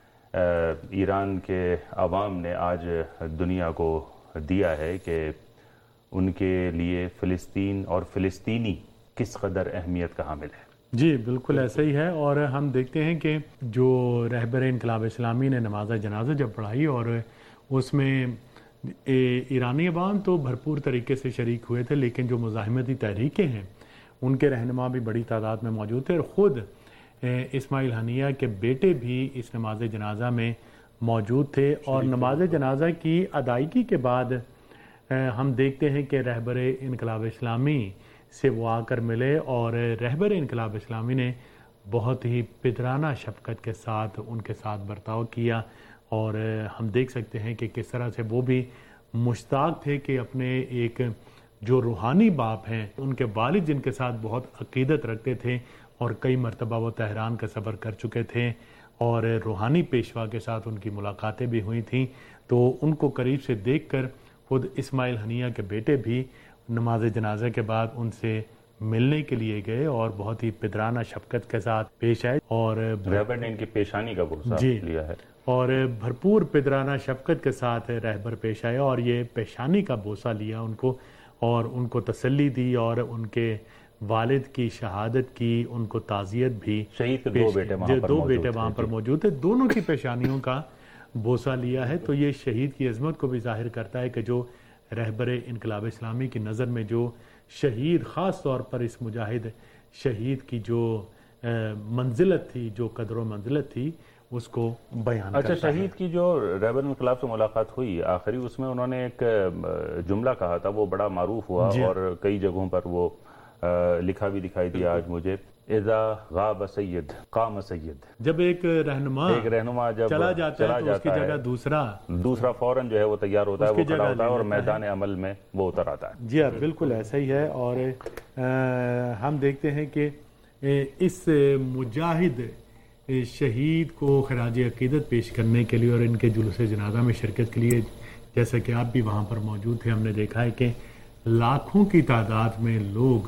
I: ایران کے عوام نے آج دنیا کو دیا ہے کہ ان کے لیے فلسطین اور فلسطینی کس قدر اہمیت کا حامل ہے.
H: جی بالکل ایسا ہی ہے. اور ہم دیکھتے ہیں کہ جو رہبر انقلاب اسلامی نے نماز جنازہ جب پڑھائی اور اس میں ایرانی عوام تو بھرپور طریقے سے شریک ہوئے تھے لیکن جو مزاحمتی تحریکیں ہیں ان کے رہنما بھی بڑی تعداد میں موجود تھے اور خود اسماعیل ہنیہ کے بیٹے بھی اس نماز جنازہ میں موجود تھے. اور نماز جنازہ کی ادائیگی کے بعد ہم دیکھتے ہیں کہ رہبر انقلاب اسلامی سے وہ آ کر ملے اور رہبر انقلاب اسلامی نے بہت ہی پدرانہ شفقت کے ساتھ ان کے ساتھ برتاؤ کیا اور ہم دیکھ سکتے ہیں کہ کس طرح سے وہ بھی مشتاق تھے کہ اپنے ایک جو روحانی باپ ہیں ان کے والد جن کے ساتھ بہت عقیدت رکھتے تھے اور کئی مرتبہ وہ تہران کا سفر کر چکے تھے اور روحانی پیشوا کے ساتھ ان کی ملاقاتیں بھی ہوئی تھیں تو ان کو قریب سے دیکھ کر خود اسماعیل ہنیہ کے بیٹے بھی نماز جنازہ کے بعد ان سے ملنے کے لیے گئے اور بہت ہی پدرانہ شفقت کے ساتھ پیش آئے اور
I: رہبر نے ان کی پیشانی کا بوسہ
H: جی
I: لیا ہے
H: اور بھرپور پدرانہ شفقت کے ساتھ رہبر پیش آئے اور یہ پیشانی کا بوسہ لیا ان کو اور ان کو تسلی دی اور ان کے والد کی شہادت کی ان کو تعزیت بھی.
I: شہید کے دو بیٹے وہاں پر
H: دو بیٹے وہاں پر موجود تھے. دونوں کی پیشانیوں کا بوسہ لیا ہے تو یہ شہید کی عظمت کو بھی ظاہر کرتا ہے کہ جو رہبر انقلاب اسلامی کی نظر میں جو شہید خاص طور پر اس مجاہد شہید کی جو منزلت تھی جو قدر و منزلت تھی اس کو بیان
I: اچھا
H: کرتا ہے.
I: شہید کی جو رہبر انقلاب سے ملاقات ہوئی آخری اس میں انہوں نے ایک جملہ کہا تھا وہ بڑا معروف ہوا جی. اور کئی جگہوں پر وہ لکھا بھی دکھائی دیا آج مجھے اذا غاب سید قام سید،
H: جب ایک رہنما
I: ایک رہنما جب
H: چلا جاتا ہے تو اس کی جگہ دوسرا
I: دوسرا فوراً جو ہے وہ تیار ہوتا ہے، وہ کھڑا ہوتا ہے اور میدان عمل میں وہ اتر آتا ہے.
H: جی ہاں بالکل ایسا ہی ہے. اور ہم دیکھتے ہیں کہ اس مجاہد شہید کو خراج عقیدت پیش کرنے کے لیے اور ان کے جلوس جنازہ میں شرکت کے لیے، جیسا کہ آپ بھی وہاں پر موجود تھے، ہم نے دیکھا ہے کہ لاکھوں کی تعداد میں لوگ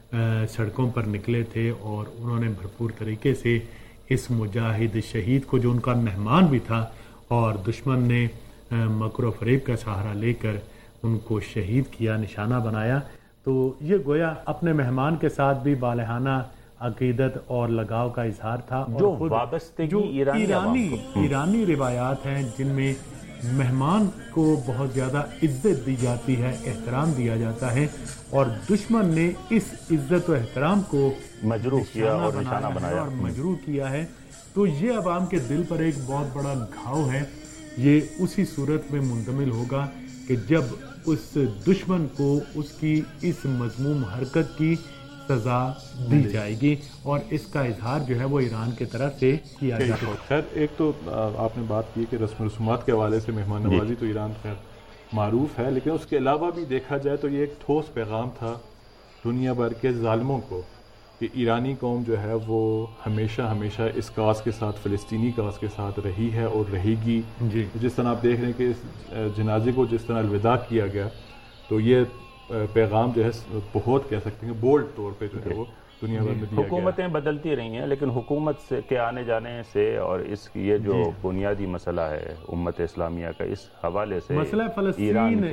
H: سڑکوں پر نکلے تھے اور انہوں نے بھرپور طریقے سے اس مجاہد شہید کو، جو ان کا مہمان بھی تھا اور دشمن نے مکر و فریب کا سہارا لے کر ان کو شہید کیا، نشانہ بنایا. تو یہ گویا اپنے مہمان کے ساتھ بھی بالہانہ عقیدت اور لگاؤ کا اظہار تھا.
I: جو وابستگی
H: ایرانی ایرانی روایات ہیں جن میں مہمان کو بہت زیادہ عزت دی جاتی ہے، احترام دیا جاتا ہے، اور دشمن نے اس عزت و احترام کو
I: مجروح کیا اور نشانہ بنایا
H: اور مجروح کیا ہے. تو یہ عوام کے دل پر ایک بہت بڑا گھاؤ ہے. یہ اسی صورت میں منتقل ہوگا کہ جب اس دشمن کو اس کی اس مذموم حرکت کی سزا دی جائے گی، اور اس کا اظہار جو ہے وہ ایران کی طرف سے کیا جائے گا.
J: خیر ایک تو آپ نے بات کی کہ رسم و رسومات کے حوالے سے مہمان نوازی تو ایران خیر معروف ہے، لیکن اس کے علاوہ بھی دیکھا جائے تو یہ ایک ٹھوس پیغام تھا دنیا بھر کے ظالموں کو کہ ایرانی قوم جو ہے وہ ہمیشہ ہمیشہ اس کاز کے ساتھ، فلسطینی کاز کے ساتھ رہی ہے اور رہے گی. جی جس طرح آپ دیکھ رہے ہیں کہ اس جنازے کو جس طرح الوداع کیا گیا، تو یہ پیغام جو ہے بہت کہہ سکتے ہیں بولڈ طور پہ جو ہے وہ دنیا بھر میں دیا گیا.
I: حکومتیں بدلتی رہی ہیں لیکن حکومت سے کے آنے جانے سے اور اس کی یہ جو بنیادی مسئلہ ہے امت اسلامیہ کا، اس حوالے سے
H: مسئلہ فلسطین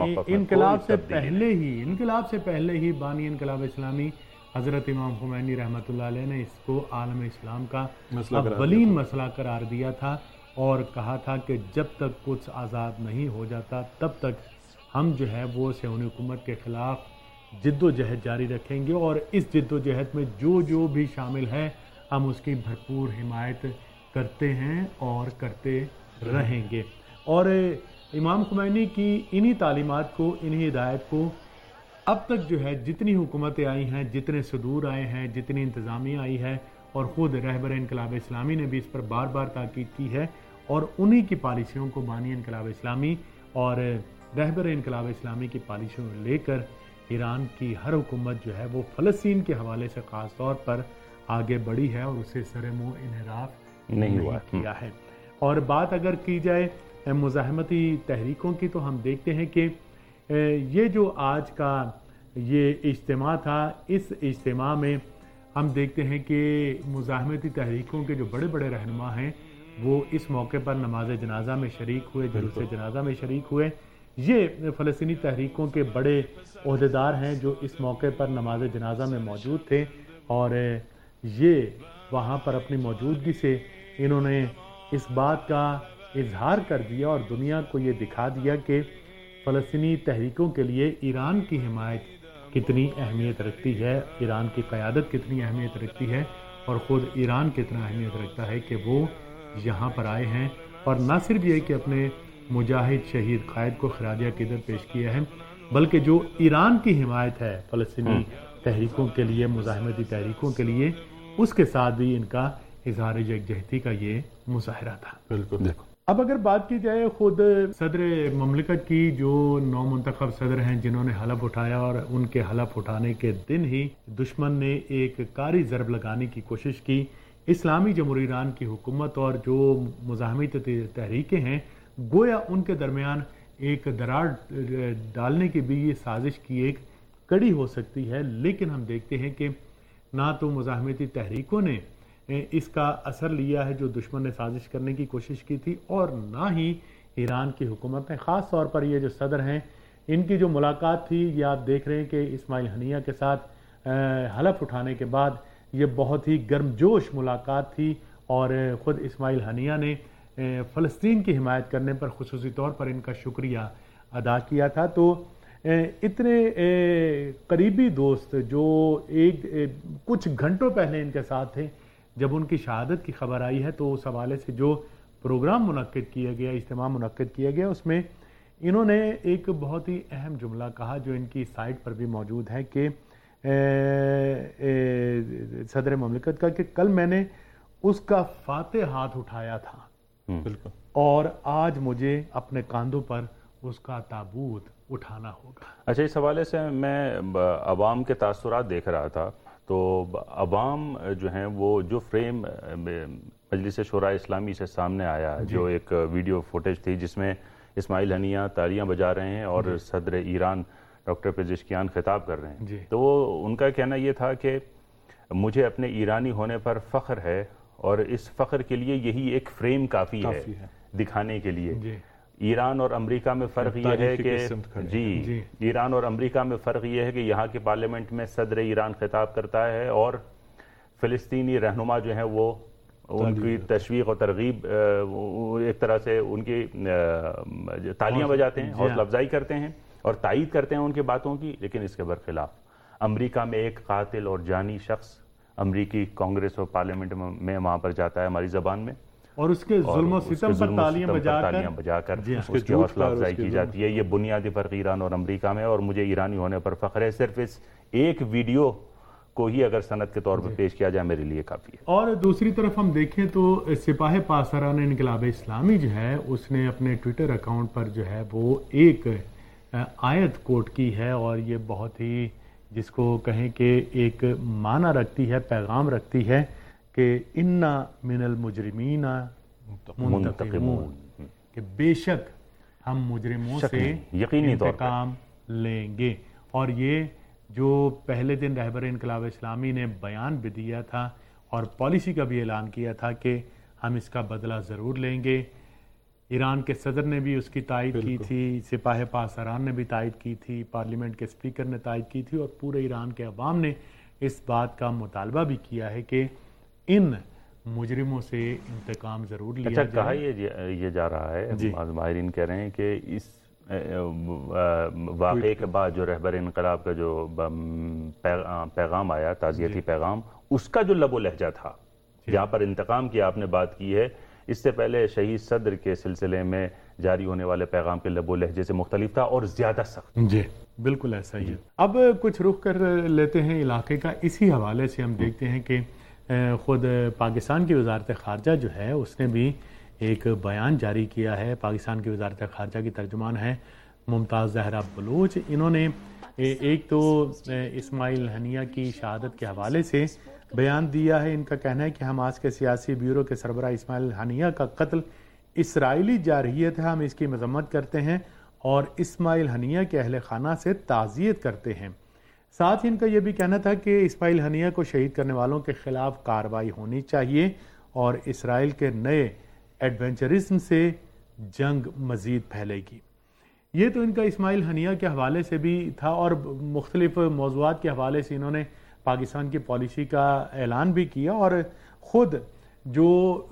H: انقلاب سے پہلے ہی انقلاب سے پہلے ہی بانی انقلاب اسلامی حضرت امام خمینی رحمۃ اللہ علیہ نے اس کو عالم اسلام کا اولین مسئلہ قرار دیا تھا اور کہا تھا کہ جب تک قدس آزاد نہیں ہو جاتا تب تک ہم جو ہے وہ صہیونی حکومت کے خلاف جد و جہد جاری رکھیں گے، اور اس جد و جہد میں جو جو بھی شامل ہے ہم اس کی بھرپور حمایت کرتے ہیں اور کرتے رہیں گے. اور امام خمینی کی انہی تعلیمات کو، انہی ہدایت کو اب تک جو ہے جتنی حکومتیں آئی ہیں، جتنے صدور آئے ہیں، جتنی انتظامیہ آئی ہے، اور خود رہبر انقلاب اسلامی نے بھی اس پر بار بار تاکید کی ہے، اور انہی کی پالیسیوں کو بانی انقلاب اسلامی اور رہبر انقلاب اسلامی کی پالیسیوں لے کر ایران کی ہر حکومت جو ہے وہ فلسطین کے حوالے سے خاص طور پر آگے بڑھی ہے اور اسے سر منہ انحراف نہیں ہوا کیا ہے. اور بات اگر کی جائے مزاحمتی تحریکوں کی تو ہم دیکھتے ہیں کہ یہ جو آج کا یہ اجتماع تھا، اس اجتماع میں ہم دیکھتے ہیں کہ مزاحمتی تحریکوں کے جو بڑے بڑے رہنما ہیں وہ اس موقع پر نماز جنازہ میں شریک ہوئے، جلوس جنازہ میں شریک ہوئے. یہ فلسطینی تحریکوں کے بڑے عہدیدار ہیں جو اس موقع پر نماز جنازہ میں موجود تھے، اور یہ وہاں پر اپنی موجودگی سے انہوں نے اس بات کا اظہار کر دیا اور دنیا کو یہ دکھا دیا کہ فلسطینی تحریکوں کے لیے ایران کی حمایت کتنی اہمیت رکھتی ہے، ایران کی قیادت کتنی اہمیت رکھتی ہے، اور خود ایران کتنا اہمیت رکھتا ہے کہ وہ یہاں پر آئے ہیں. اور نہ صرف یہ کہ اپنے مجاہد شہید قائد کو خراج عقیدت پیش کیا ہے، بلکہ جو ایران کی حمایت ہے فلسطینی تحریکوں کے لیے، مزاحمتی تحریکوں کے لیے، اس کے ساتھ بھی ان کا اظہار یکجہتی کا یہ مظاہرہ تھا.
J: بالکل.
H: اب اگر بات کی جائے خود صدر مملکت کی، جو نو منتخب صدر ہیں جنہوں نے حلف اٹھایا، اور ان کے حلف اٹھانے کے دن ہی دشمن نے ایک کاری ضرب لگانے کی کوشش کی. اسلامی جمہوریہ ایران کی حکومت اور جو مزاحمتی تحریکیں ہیں، گویا ان کے درمیان ایک دراڑ ڈالنے کی بھی یہ سازش کی ایک کڑی ہو سکتی ہے. لیکن ہم دیکھتے ہیں کہ نہ تو مزاحمتی تحریکوں نے اس کا اثر لیا ہے جو دشمن نے سازش کرنے کی کوشش کی تھی، اور نہ ہی ایران کی حکومت نے. خاص طور پر یہ جو صدر ہیں، ان کی جو ملاقات تھی، یہ آپ دیکھ رہے ہیں کہ اسماعیل ہنیہ کے ساتھ حلف اٹھانے کے بعد یہ بہت ہی گرم جوش ملاقات تھی، اور خود اسماعیل ہنیہ نے فلسطین کی حمایت کرنے پر خصوصی طور پر ان کا شکریہ ادا کیا تھا. تو اتنے قریبی دوست جو ایک کچھ گھنٹوں پہلے ان کے ساتھ تھے، جب ان کی شہادت کی خبر آئی ہے تو اس حوالے سے جو پروگرام منعقد کیا گیا، اجتماع منعقد کیا گیا، اس میں انہوں نے ایک بہت ہی اہم جملہ کہا جو ان کی سائٹ پر بھی موجود ہے کہ صدر مملکت کا کہ کل میں نے اس کا فاتح ہاتھ اٹھایا تھا
J: بالکل،
H: اور آج مجھے اپنے کاندھوں پر اس کا تابوت اٹھانا ہوگا.
I: اچھا، اس حوالے سے میں عوام کے تاثرات دیکھ رہا تھا، تو عوام جو ہیں وہ جو فریم مجلس شورائے اسلامی سے سامنے آیا، جو ایک ویڈیو فوٹیج تھی جس میں اسماعیل ہنیہ تالیاں بجا رہے ہیں اور صدر ایران ڈاکٹر پزشکیان خطاب کر رہے ہیں، تو ان کا کہنا یہ تھا کہ مجھے اپنے ایرانی ہونے پر فخر ہے اور اس فخر کے لیے یہی ایک فریم کافی ہے دکھانے کے لیے. ایران اور امریکہ میں فرق یہ ہے کہ جی ایران اور امریکہ میں فرق یہ ہے کہ یہاں کے پارلیمنٹ میں صدر ایران خطاب کرتا ہے اور فلسطینی رہنما جو ہیں وہ ان کی تشویق اور ترغیب ایک طرح سے ان کی تالیاں بجاتے ہیں، حوصلہ افزائی کرتے ہیں اور تائید کرتے ہیں ان کی باتوں کی. لیکن اس کے برخلاف امریکہ میں ایک قاتل اور جانی شخص امریکی کانگریس اور پارلیمنٹ میں وہاں پر جاتا ہے ہماری زبان میں،
H: اور اس کے ظلم و ستم پر تالیاں
I: بجا کر اس کی حوصلہ افزائی کی جاتی ہے. یہ بنیادی فرق ایران اور امریکہ میں، اور مجھے ایرانی ہونے پر فخر ہے. صرف اس ایک ویڈیو کو ہی اگر سند کے طور پر پیش کیا جائے میرے لیے کافی ہے.
H: اور دوسری طرف ہم دیکھیں تو سپاہ پاسداران انقلاب اسلامی جو ہے اس نے اپنے ٹویٹر اکاؤنٹ پر جو ہے وہ ایک آیت کوٹ کی ہے، اور یہ بہت ہی جس کو کہیں کہ ایک معنی رکھتی ہے، پیغام رکھتی ہے کہ انا من المجرمین منتقمون، کہ بے شک ہم مجرموں سے
I: یقینی طور پر
H: انتقام لیں گے. اور یہ جو پہلے دن رہبر انقلاب اسلامی نے بیان بھی دیا تھا اور پالیسی کا بھی اعلان کیا تھا کہ ہم اس کا بدلہ ضرور لیں گے. ایران کے صدر نے بھی اس کی تائید کی تھی، سپاہ پاسداران نے بھی تائید کی تھی، پارلیمنٹ کے اسپیکر نے تائید کی تھی، اور پورے ایران کے عوام نے اس بات کا مطالبہ بھی کیا ہے کہ ان مجرموں سے انتقام ضرور لیا جائے.
I: اچھا، کہا یہ جا رہا ہے، ماہرین کہہ رہے ہیں کہ اس واقعے کے بعد جو رہبر انقلاب کا جو پیغام آیا، تعزیتی پیغام، اس کا جو لب و لہجہ تھا جہاں پر انتقام کی آپ نے بات کی ہے، اس سے پہلے شہید صدر کے سلسلے میں جاری ہونے والے پیغام کے لب و لہجے سے مختلف تھا اور زیادہ سخت.
H: جی بالکل ایسا ہی ہے. اب کچھ رخ کر لیتے ہیں علاقے کا. اسی حوالے سے ہم دیکھتے ہیں کہ خود پاکستان کی وزارت خارجہ جو ہے اس نے بھی ایک بیان جاری کیا ہے. پاکستان کی وزارت خارجہ کی ترجمان ہے ممتاز زہرا بلوچ. انہوں نے ایک تو اسماعیل ہنیہ کی شہادت کے حوالے سے بیان دیا ہے. ان کا کہنا ہے کہ حماس کے سیاسی بیورو کے سربراہ اسماعیل ہنیہ کا قتل اسرائیلی جارحیت ہے، ہم اس کی مذمت کرتے ہیں اور اسماعیل ہنیہ کے اہل خانہ سے تعزیت کرتے ہیں. ساتھ ہی ان کا یہ بھی کہنا تھا کہ اسماعیل ہنیہ کو شہید کرنے والوں کے خلاف کارروائی ہونی چاہیے اور اسرائیل کے نئے ایڈونچرزم سے جنگ مزید پھیلے گی. یہ تو ان کا اسماعیل ہنیہ کے حوالے سے بھی تھا، اور مختلف موضوعات کے حوالے سے انہوں نے پاکستان کی پالیسی کا اعلان بھی کیا، اور خود جو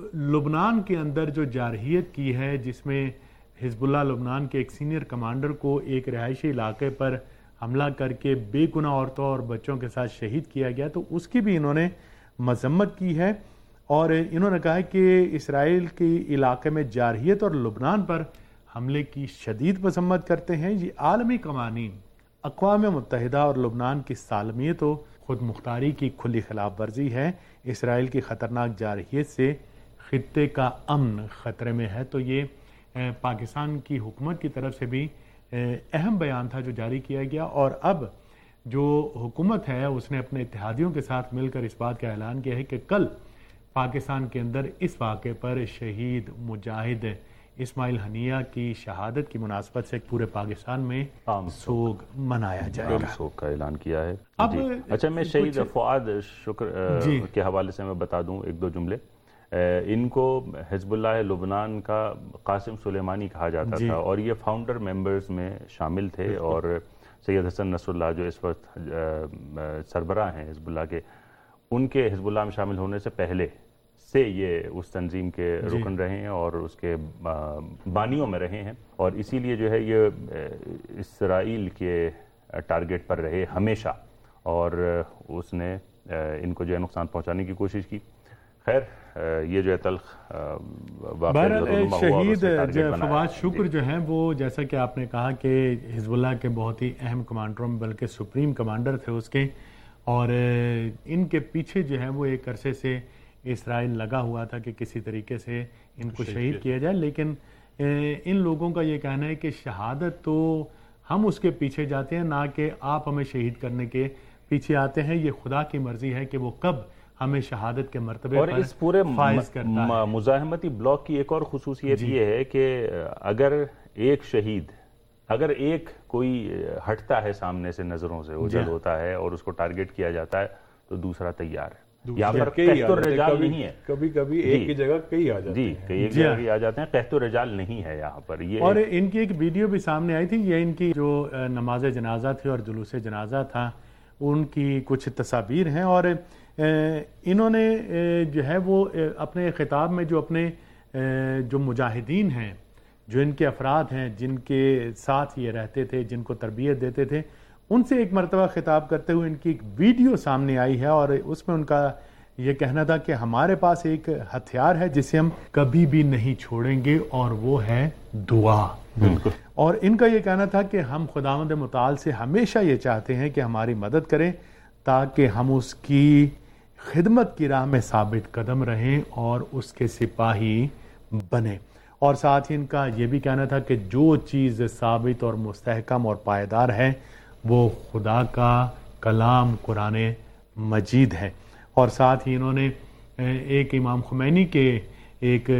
H: لبنان کے اندر جو جارحیت کی ہے جس میں حزب اللہ لبنان کے ایک سینئر کمانڈر کو ایک رہائشی علاقے پر حملہ کر کے بے گناہ عورتوں اور بچوں کے ساتھ شہید کیا گیا، تو اس کی بھی انہوں نے مذمت کی ہے. اور انہوں نے کہا کہ اسرائیل کے علاقے میں جارحیت اور لبنان پر حملے کی شدید مذمت کرتے ہیں. یہ عالمی قوانین، اقوام متحدہ اور لبنان کی سالمیت و خود مختاری کی کھلی خلاف ورزی ہے. اسرائیل کی خطرناک جارحیت سے خطے کا امن خطرے میں ہے. تو یہ پاکستان کی حکومت کی طرف سے بھی اہم بیان تھا جو جاری کیا گیا. اور اب جو حکومت ہے اس نے اپنے اتحادیوں کے ساتھ مل کر اس بات کا اعلان کیا ہے کہ کل پاکستان کے اندر اس واقعے پر شہید مجاہد اسماعیل ہنیہ کی شہادت کی مناسبت سے پورے پاکستان میں سوگ منایا جائے گا.
I: سوگ کا اعلان کیا ہے. جی. اچھا، میں شہید فؤاد شکر جی. کے حوالے سے میں بتا دوں ایک دو جملے. ان کو حزب اللہ لبنان کا قاسم سلیمانی کہا جاتا جی. تھا، اور یہ فاؤنڈر ممبرز میں شامل تھے. اور سید حسن نصر اللہ جو اس وقت سربراہ ہیں حزب اللہ کے، ان کے حزب اللہ میں شامل ہونے سے پہلے سے یہ اس تنظیم کے رکن جی. رہے ہیں اور اس کے بانیوں میں رہے ہیں، اور اسی لیے جو ہے یہ اسرائیل کے ٹارگٹ پر رہے ہمیشہ، اور اس نے ان کو جو ہے نقصان پہنچانے کی کوشش کی. خیر، یہ جو ہے تلخ
H: بہرحال شہید فواد شکر جو ہیں وہ جیسا کہ آپ نے کہا کہ حزب اللہ کے بہت ہی اہم کمانڈروں میں بلکہ سپریم کمانڈر تھے اس کے، اور ان کے پیچھے جو ہے وہ ایک عرصے سے اسرائیل لگا ہوا تھا کہ کسی طریقے سے ان کو شہید کیا جائے، لیکن ان لوگوں کا یہ کہنا ہے کہ شہادت تو ہم اس کے پیچھے جاتے ہیں، نہ کہ آپ ہمیں شہید کرنے کے پیچھے آتے ہیں. یہ خدا کی مرضی ہے کہ وہ کب ہمیں شہادت کے مرتبے
I: اور
H: پر
I: اس پورے
H: فائز کرتا ہے.
I: مزاحمتی بلاک کی ایک اور خصوصیت یہ ہے کہ اگر ایک شہید اگر ایک کوئی ہٹتا ہے سامنے سے، نظروں سے اوجھل ہوتا ہے اور اس کو ٹارگٹ کیا جاتا ہے تو دوسرا تیار ہے. یہاں پر قحط الرجال نہیں ہے،
J: کبھی کبھی ایک کی جگہ کئی آ جاتے ہیں.
I: جی کئی ایک جگہ آ جاتے ہیں، قحط الرجال نہیں ہے یہاں پر. یہ
H: اور ان کی ایک ویڈیو بھی سامنے آئی تھی، یہ ان کی جو نماز جنازہ تھی اور جلوس جنازہ تھا ان کی کچھ تصاویر ہیں، اور انہوں نے جو ہے وہ اپنے خطاب میں جو اپنے جو مجاہدین ہیں، جو ان کے افراد ہیں جن کے ساتھ یہ رہتے تھے، جن کو تربیت دیتے تھے، ان سے ایک مرتبہ خطاب کرتے ہوئے ان کی ایک ویڈیو سامنے آئی ہے، اور اس میں ان کا یہ کہنا تھا کہ ہمارے پاس ایک ہتھیار ہے جسے ہم کبھی بھی نہیں چھوڑیں گے، اور وہ ہے دعا. بالکل. اور ان کا یہ کہنا تھا کہ ہم خداوند متعال سے ہمیشہ یہ چاہتے ہیں کہ ہماری مدد کریں تاکہ ہم اس کی خدمت کی راہ میں ثابت قدم رہیں اور اس کے سپاہی بنیں. اور ساتھ ہی ان کا یہ بھی کہنا تھا کہ جو چیز ثابت اور مستحکم اور پائیدار ہے وہ خدا کا کلام قرآن مجید ہے. اور ساتھ ہی انہوں نے ایک امام خمینی کے ایک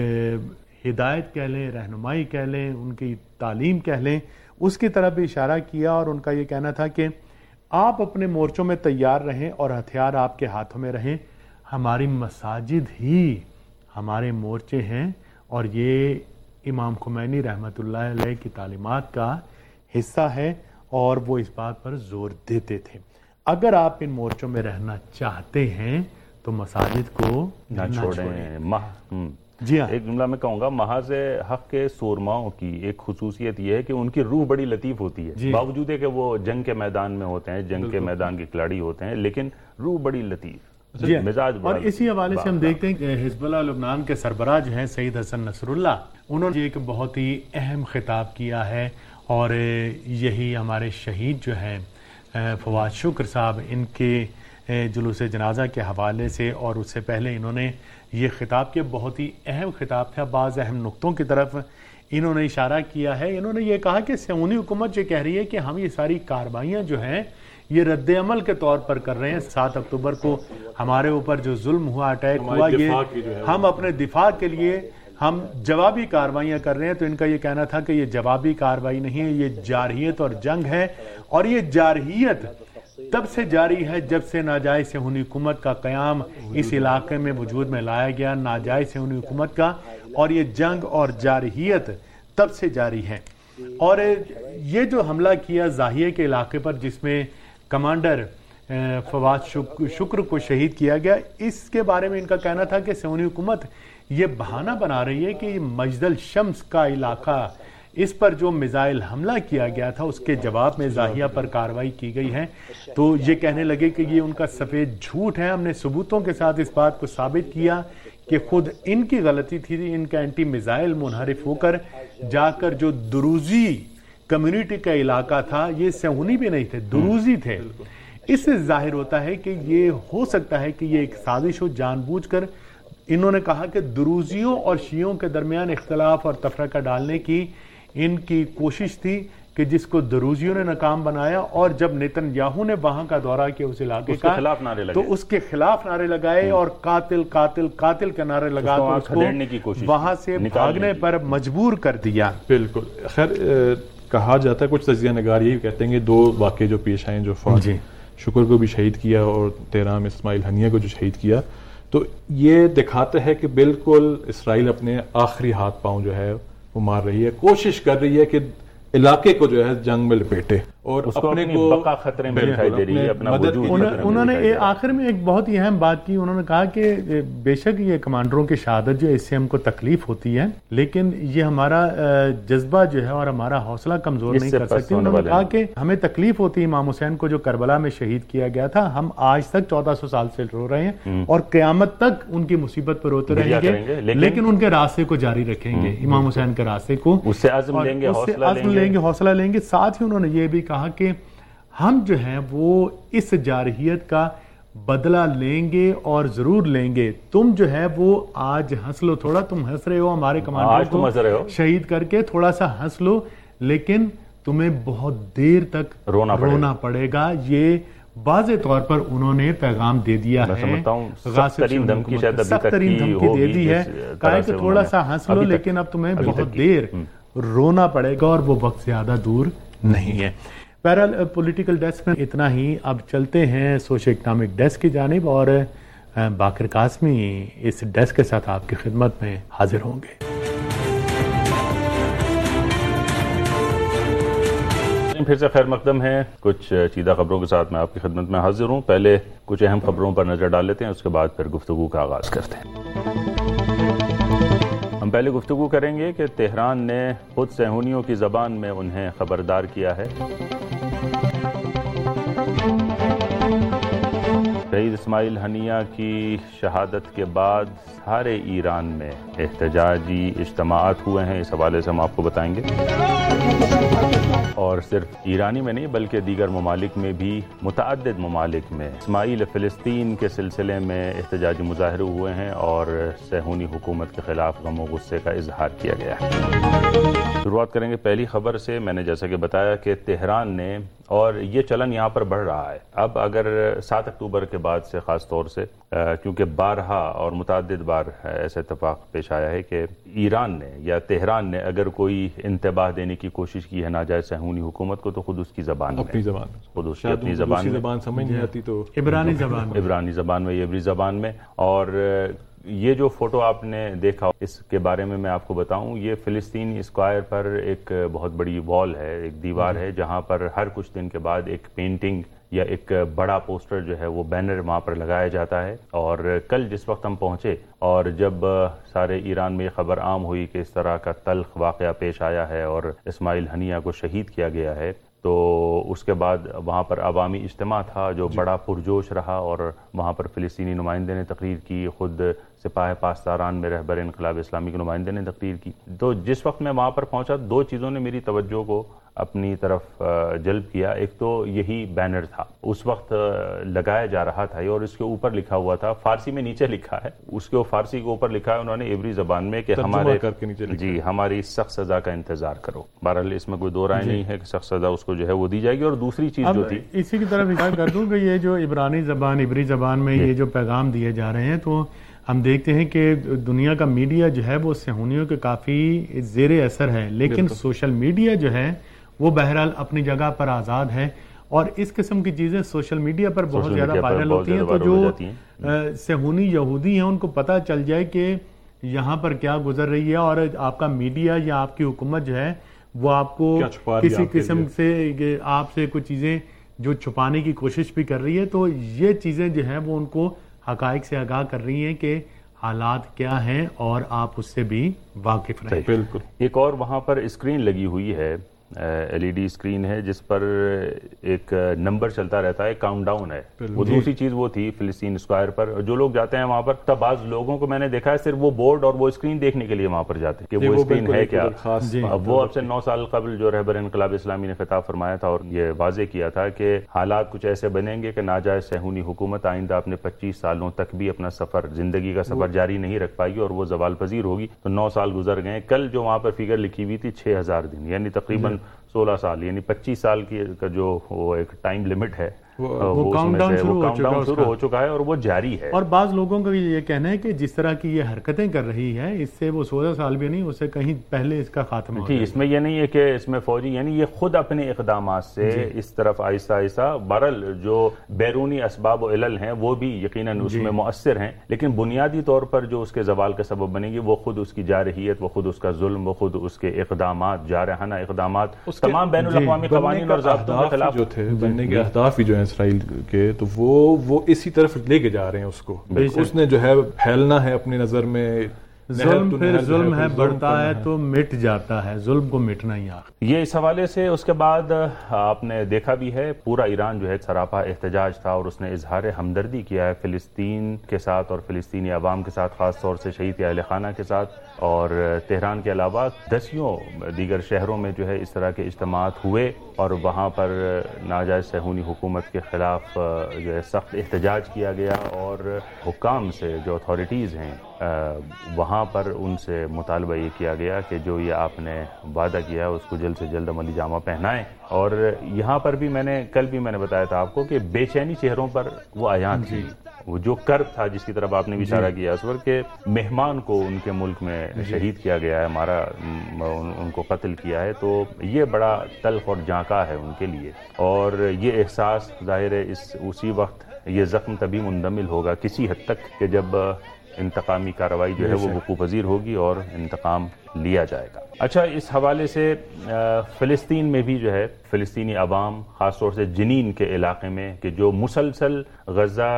H: ہدایت کہہ لیں، رہنمائی کہہ لیں، ان کی تعلیم کہہ لیں، اس کی طرف بھی اشارہ کیا، اور ان کا یہ کہنا تھا کہ آپ اپنے مورچوں میں تیار رہیں اور ہتھیار آپ کے ہاتھوں میں رہیں. ہماری مساجد ہی ہمارے مورچے ہیں، اور یہ امام خمینی رحمۃ اللہ علیہ کی تعلیمات کا حصہ ہے، اور وہ اس بات پر زور دیتے تھے اگر آپ ان مورچوں میں رہنا چاہتے ہیں تو مساجد کو
I: نہ چھوڑیں.
H: جی ہاں،
I: ایک جملہ میں کہوں گا، محاذ حق کے سورماؤں کی ایک خصوصیت یہ ہے کہ ان کی روح بڑی لطیف ہوتی ہے. جی. باوجود ہے کہ وہ جنگ کے میدان میں ہوتے ہیں، جنگ کے میدان کے کھلاڑی ہوتے ہیں، لیکن روح بڑی لطیف،
H: جی
I: مزاج.
H: اور اسی حوالے سے ہم دیکھتے ہیں کہ حزب اللہ لبنان کے سربراہ جو ہیں سید حسن نصر اللہ، انہوں نے ایک بہت ہی اہم خطاب کیا ہے، اور یہی ہمارے شہید جو ہیں فواد شکر صاحب، ان کے جلوس جنازہ کے حوالے سے اور اس سے پہلے انہوں نے یہ خطاب کیا. بہت ہی اہم خطاب تھا، بعض اہم نقطوں کی طرف انہوں نے اشارہ کیا ہے. انہوں نے یہ کہا کہ سیونی حکومت یہ کہہ رہی ہے کہ ہم یہ ساری کارروائیاں جو ہیں یہ رد عمل کے طور پر کر رہے ہیں. سات اکتوبر کو ہمارے اوپر جو ظلم ہوا، اٹیک ہوا، یہ ہم اپنے دفاع کے لیے ہم جوابی کارروائیاں کر رہے ہیں. تو ان کا یہ کہنا تھا کہ یہ جوابی کارروائی نہیں ہے، یہ جارحیت اور جنگ ہے، اور یہ جارحیت تب سے جاری ہے جب سے ناجائز صہیونی حکومت کا قیام اس علاقے میں وجود میں لایا گیا. ناجائز صہیونی حکومت کا اور یہ جنگ اور جارحیت تب سے جاری ہے. اور یہ جو حملہ کیا زاہیے کے علاقے پر جس میں کمانڈر فواد شکر کو شہید کیا گیا، اس کے بارے میں ان کا کہنا تھا کہ صہیونی حکومت یہ بہانہ بنا رہی ہے کہ یہ مجد الشمس کا علاقہ، اس پر جو میزائل حملہ کیا گیا تھا اس کے جواب میں زاہیہ پر کارروائی کی گئی ہے. تو یہ کہنے لگے کہ یہ ان کا سفید جھوٹ ہے. ہم نے ثبوتوں کے ساتھ اس بات کو ثابت کیا کہ خود ان کی غلطی تھی. ان کا اینٹی میزائل منحرف ہو کر جا کر جو دروزی کمیونٹی کا علاقہ تھا، یہ صہیونی بھی نہیں تھے، دروزی تھے. اس سے ظاہر ہوتا ہے کہ یہ ہو سکتا ہے کہ یہ ایک سازش ہو، جان بوجھ کر. انہوں نے کہا کہ دروزیوں اور شیعوں کے درمیان اختلاف اور تفرقہ ڈالنے کی ان کی کوشش تھی کہ جس کو دروزیوں نے ناکام بنایا، اور جب نیتن یاہو نے وہاں کا دورہ کیا اس علاقے کا تو اس کے خلاف نعرے لگائے اور قاتل قاتل قاتل کے نعرے لگا کر اس کو وہاں سے بھاگنے پر مجبور کر دیا.
J: بالکل. خیر کہا جاتا ہے، کچھ تجزیہ نگار یہی کہتے ہیں کہ دو واقعے جو پیش آئے، جو فواد شکر کو بھی شہید کیا اور تیرہ میں اسماعیل ہنیہ کو جو شہید کیا، تو یہ دکھاتا ہے کہ بالکل اسرائیل اپنے آخری ہاتھ پاؤں جو ہے وہ مار رہی ہے، کوشش کر رہی ہے کہ علاقے کو جو ہے جنگ میں لپیٹے اور اپنے کو
I: بقا خطرے میں دکھائی دے رہی ہے، اپنا وجود.
H: انہوں نے آخر میں ایک بہت ہی اہم بات کی. انہوں نے کہا کہ بے شک یہ کمانڈروں کی شہادت جو ہے اس سے ہم کو تکلیف ہوتی ہے، لیکن یہ ہمارا جذبہ جو ہے اور ہمارا حوصلہ کمزور نہیں کر سکتی. انہوں نے کہا کہ ہمیں تکلیف ہوتی ہے امام حسین کو جو کربلا میں شہید کیا گیا تھا، ہم آج تک چودہ سو سال سے رو رہے ہیں اور قیامت تک ان کی مصیبت پر روتے رہیں گے، لیکن ان کے راستے کو جاری رکھیں گے، امام حسین کے راستے کو،
I: اس سے عزم لیں گے،
H: لیں گے، حوصلہ لیں گے. ساتھ ہی انہوں نے یہ بھی کہا کہ ہم جو ہیں وہ اس جارحیت کا بدلہ لیں گے اور ضرور لیں گے. تم جو ہے وہ آج ہنس لو تھوڑا, تم ہنس رہے ہو ہمارے کمانڈر کو شہید کر کے, تھوڑا سا ہنس لو, لیکن تمہیں بہت دیر تک رونا, رونا پڑے گا. یہ واضح طور پر انہوں نے پیغام دے دیا ہے,
I: سخت ترین دھمکی
H: دے دی ہے, کہا کہ تھوڑا سا ہنس لو لیکن اب تمہیں بہت دیر رونا پڑے گا اور وہ وقت زیادہ دور نہیں ہے. بہرحال پولیٹیکل ڈیسک میں اتنا ہی. اب چلتے ہیں سوشو اکنامک ڈیسک کی جانب اور باقر قاسمی اس ڈیسک کے ساتھ آپ کی خدمت میں حاضر ہوں گے.
I: پھر سے خیر مقدم ہے. کچھ چیدہ خبروں کے ساتھ میں آپ کی خدمت میں حاضر ہوں. پہلے کچھ اہم خبروں پر نظر ڈال لیتے ہیں, اس کے بعد پھر گفتگو کا آغاز کرتے ہیں. ہم پہلے گفتگو کریں گے کہ تہران نے خود صہیونیوں کی زبان میں انہیں خبردار کیا ہے. شہید اسماعیل ہنیہ کی شہادت کے بعد سارے ایران میں احتجاجی اجتماعات ہوئے ہیں. اس حوالے سے ہم آپ کو بتائیں گے. اور صرف ایرانی میں نہیں بلکہ دیگر ممالک میں بھی, متعدد ممالک میں اسماعیل فلسطین کے سلسلے میں احتجاجی مظاہرے ہوئے ہیں اور صہیونی حکومت کے خلاف غم و غصے کا اظہار کیا گیا ہے. شروعات کریں گے پہلی خبر سے. میں نے جیسا کہ بتایا کہ تہران نے, اور یہ چلن یہاں پر بڑھ رہا ہے اب, اگر سات اکتوبر کے بعد سے خاص طور سے, کیونکہ بارہا اور متعدد بار ایسا اتفاق پیش آیا ہے کہ ایران نے یا تہران نے اگر کوئی انتباہ دینے کی کوشش کی ہے ناجائز صہیونی حکومت کو تو خود اس کی زبان میں,
J: اپنی زبان
I: خود اس کی اپنی زبان میں
J: سمجھ نہیں آتی تو
H: عبرانی زبان میں
I: عبرانی زبان میں عبری زبان میں. اور یہ جو فوٹو آپ نے دیکھا اس کے بارے میں میں آپ کو بتاؤں, یہ فلسطینی اسکوائر پر ایک بہت بڑی وال ہے, ایک دیوار ہے, جہاں پر ہر کچھ دن کے بعد ایک پینٹنگ یا ایک بڑا پوسٹر جو ہے وہ بینر وہاں پر لگایا جاتا ہے. اور کل جس وقت ہم پہنچے اور جب سارے ایران میں یہ خبر عام ہوئی کہ اس طرح کا تلخ واقعہ پیش آیا ہے اور اسماعیل ہنیہ کو شہید کیا گیا ہے, تو اس کے بعد وہاں پر عوامی اجتماع تھا جو بڑا پرجوش رہا اور وہاں پر فلسطینی نمائندے نے تقریر کی, خود سپاہ پاسداران میں رہبر انقلاب اسلامی کے نمائندے نے تقریر کی. تو جس وقت میں وہاں پر پہنچا دو چیزوں نے میری توجہ کو اپنی طرف جلب کیا. ایک تو یہی بینر تھا, اس وقت لگایا جا رہا تھا اور اس کے اوپر لکھا ہوا تھا, فارسی میں نیچے لکھا ہے, اس کے فارسی کے اوپر لکھا ہے انہوں نے عبری زبان میں کہ ہمارے جی ہماری سخت سزا کا انتظار کرو. بہرحال اس میں کوئی دو رائے نہیں ہے کہ سخت سزا اس کو جو ہے وہ دی جائے گی. اور دوسری چیز جو تھی,
H: اسی کی طرف اشارہ کر دوں کہ یہ جو عبرانی زبان عبری زبان میں یہ جو پیغام دیے جا رہے ہیں, تو ہم دیکھتے ہیں کہ دنیا کا میڈیا جو ہے وہ صہیونیوں کے کافی زیر اثر ہے, لیکن سوشل میڈیا جو ہے وہ بہرحال اپنی جگہ پر آزاد ہے اور اس قسم کی چیزیں سوشل میڈیا پر بہت زیادہ وائرل ہوتی ہیں. تو جو صہیونی یہودی ہیں ان کو پتہ چل جائے کہ یہاں پر کیا گزر رہی ہے اور آپ کا میڈیا یا آپ کی حکومت جو ہے وہ آپ کو کسی قسم سے آپ سے کچھ چیزیں جو چھپانے کی کوشش بھی کر رہی ہے, تو یہ چیزیں جو ہیں وہ ان کو حقائق سے آگاہ کر رہی ہیں کہ حالات کیا ہیں اور آپ اس سے بھی واقف رہیں.
I: بالکل. ایک اور وہاں پر اسکرین لگی ہوئی ہے, ایل ای ڈی اسکرین ہے جس پر ایک نمبر چلتا رہتا ہے, کاؤنٹ ڈاؤن ہے. وہ دوسری چیز وہ تھی فلسطین اسکوائر پر, جو لوگ جاتے ہیں وہاں پر, تب بعض لوگوں کو میں نے دیکھا ہے صرف وہ بورڈ اور وہ اسکرین دیکھنے کے لیے وہاں پر جاتے ہیں کہ وہ اسکرین ہے کیا. وہ اب سے نو سال قبل جو رہبر انقلاب اسلامی نے خطاب فرمایا تھا اور یہ واضح کیا تھا کہ حالات کچھ ایسے بنیں گے کہ ناجائز صہیونی حکومت آئندہ اپنے پچیس سالوں تک بھی اپنا سفر, زندگی کا سفر جاری نہیں رکھ پائے گی اور وہ زوال پذیر ہوگی. تو نو سال گزر گئے. کل جو وہاں پر فگر لکھی ہوئی تھی چھ ہزار دن, یعنی تقریباً سولہ سال, یعنی پچیس سال کی کا جو وہ ایک ٹائم لمٹ ہے
H: وہ کاؤنٹ ڈاؤن
I: شروع ہو چکا ہے اور وہ جاری ہے.
H: اور بعض لوگوں کا یہ کہنا ہے کہ جس طرح کی یہ حرکتیں کر رہی ہے اس سے وہ سولہ سال بھی نہیں, اس سے کہیں پہلے اس کا خاتمہ.
I: جی, اس میں یہ نہیں ہے کہ اس میں فوجی, یعنی یہ خود اپنے اقدامات سے اس طرف آہستہ آہستہ, بہرحال جو بیرونی اسباب و علل ہیں وہ بھی یقیناً اس میں مؤثر ہیں, لیکن بنیادی طور پر جو اس کے زوال کا سبب بنے گی وہ خود اس کی جارحیت, وہ خود اس کا ظلم, وہ خود اس کے اقدامات, جارحانہ اقدامات, تمام بین الاقوامی قوانین اور ضابطوں کے خلاف
J: جو تھے. بننے کے اہداف بھی جو ہیں اسرائیل کے, تو وہ وہ اسی طرف لے کے جا رہے ہیں اس کو. اس نے جو ہے پھیلنا ہے اپنی نظر میں,
H: ظلم پھر ظلم ہے بڑھتا ہے تو مٹ جاتا ہے، ظلم کو مٹنا ہی آخر.
I: یہ اس حوالے سے اس کے بعد آپ نے دیکھا بھی ہے پورا ایران جو ہے سراپا احتجاج تھا اور اس نے اظہار ہمدردی کیا ہے فلسطین کے ساتھ اور فلسطینی عوام کے ساتھ، خاص طور سے شہید اہل خانہ کے ساتھ. اور تہران کے علاوہ دسیوں دیگر شہروں میں جو ہے اس طرح کے اجتماعات ہوئے اور وہاں پر ناجائز صہیونی حکومت کے خلاف جو ہے سخت احتجاج کیا گیا اور حکام سے جو اتھارٹیز ہیں وہاں پر ان سے مطالبہ یہ کیا گیا کہ جو یہ آپ نے وعدہ کیا ہے اس کو جلد سے جلد عملی جامہ پہنائیں. اور یہاں پر بھی میں نے کل بھی میں نے بتایا تھا آپ کو کہ بے چینی چہروں پر وہ عیاں تھی، وہ جو کرب تھا جس کی طرف آپ نے بھی اشارہ کیا اس وقت کہ مہمان کو ان کے ملک میں شہید کیا گیا ہے، ہمارا ان کو قتل کیا ہے، تو یہ بڑا تلخ اور جانکا ہے ان کے لیے. اور یہ احساس ظاہر ہے اس اسی وقت یہ زخم تبھی مندمل ہوگا کسی حد تک کہ جب انتقامی کارروائی جو ہے وہ وقوع پذیر ہوگی اور انتقام لیا جائے گا. اچھا، اس حوالے سے فلسطین میں بھی جو ہے فلسطینی عوام خاص طور سے جنین کے علاقے میں کہ جو مسلسل غزہ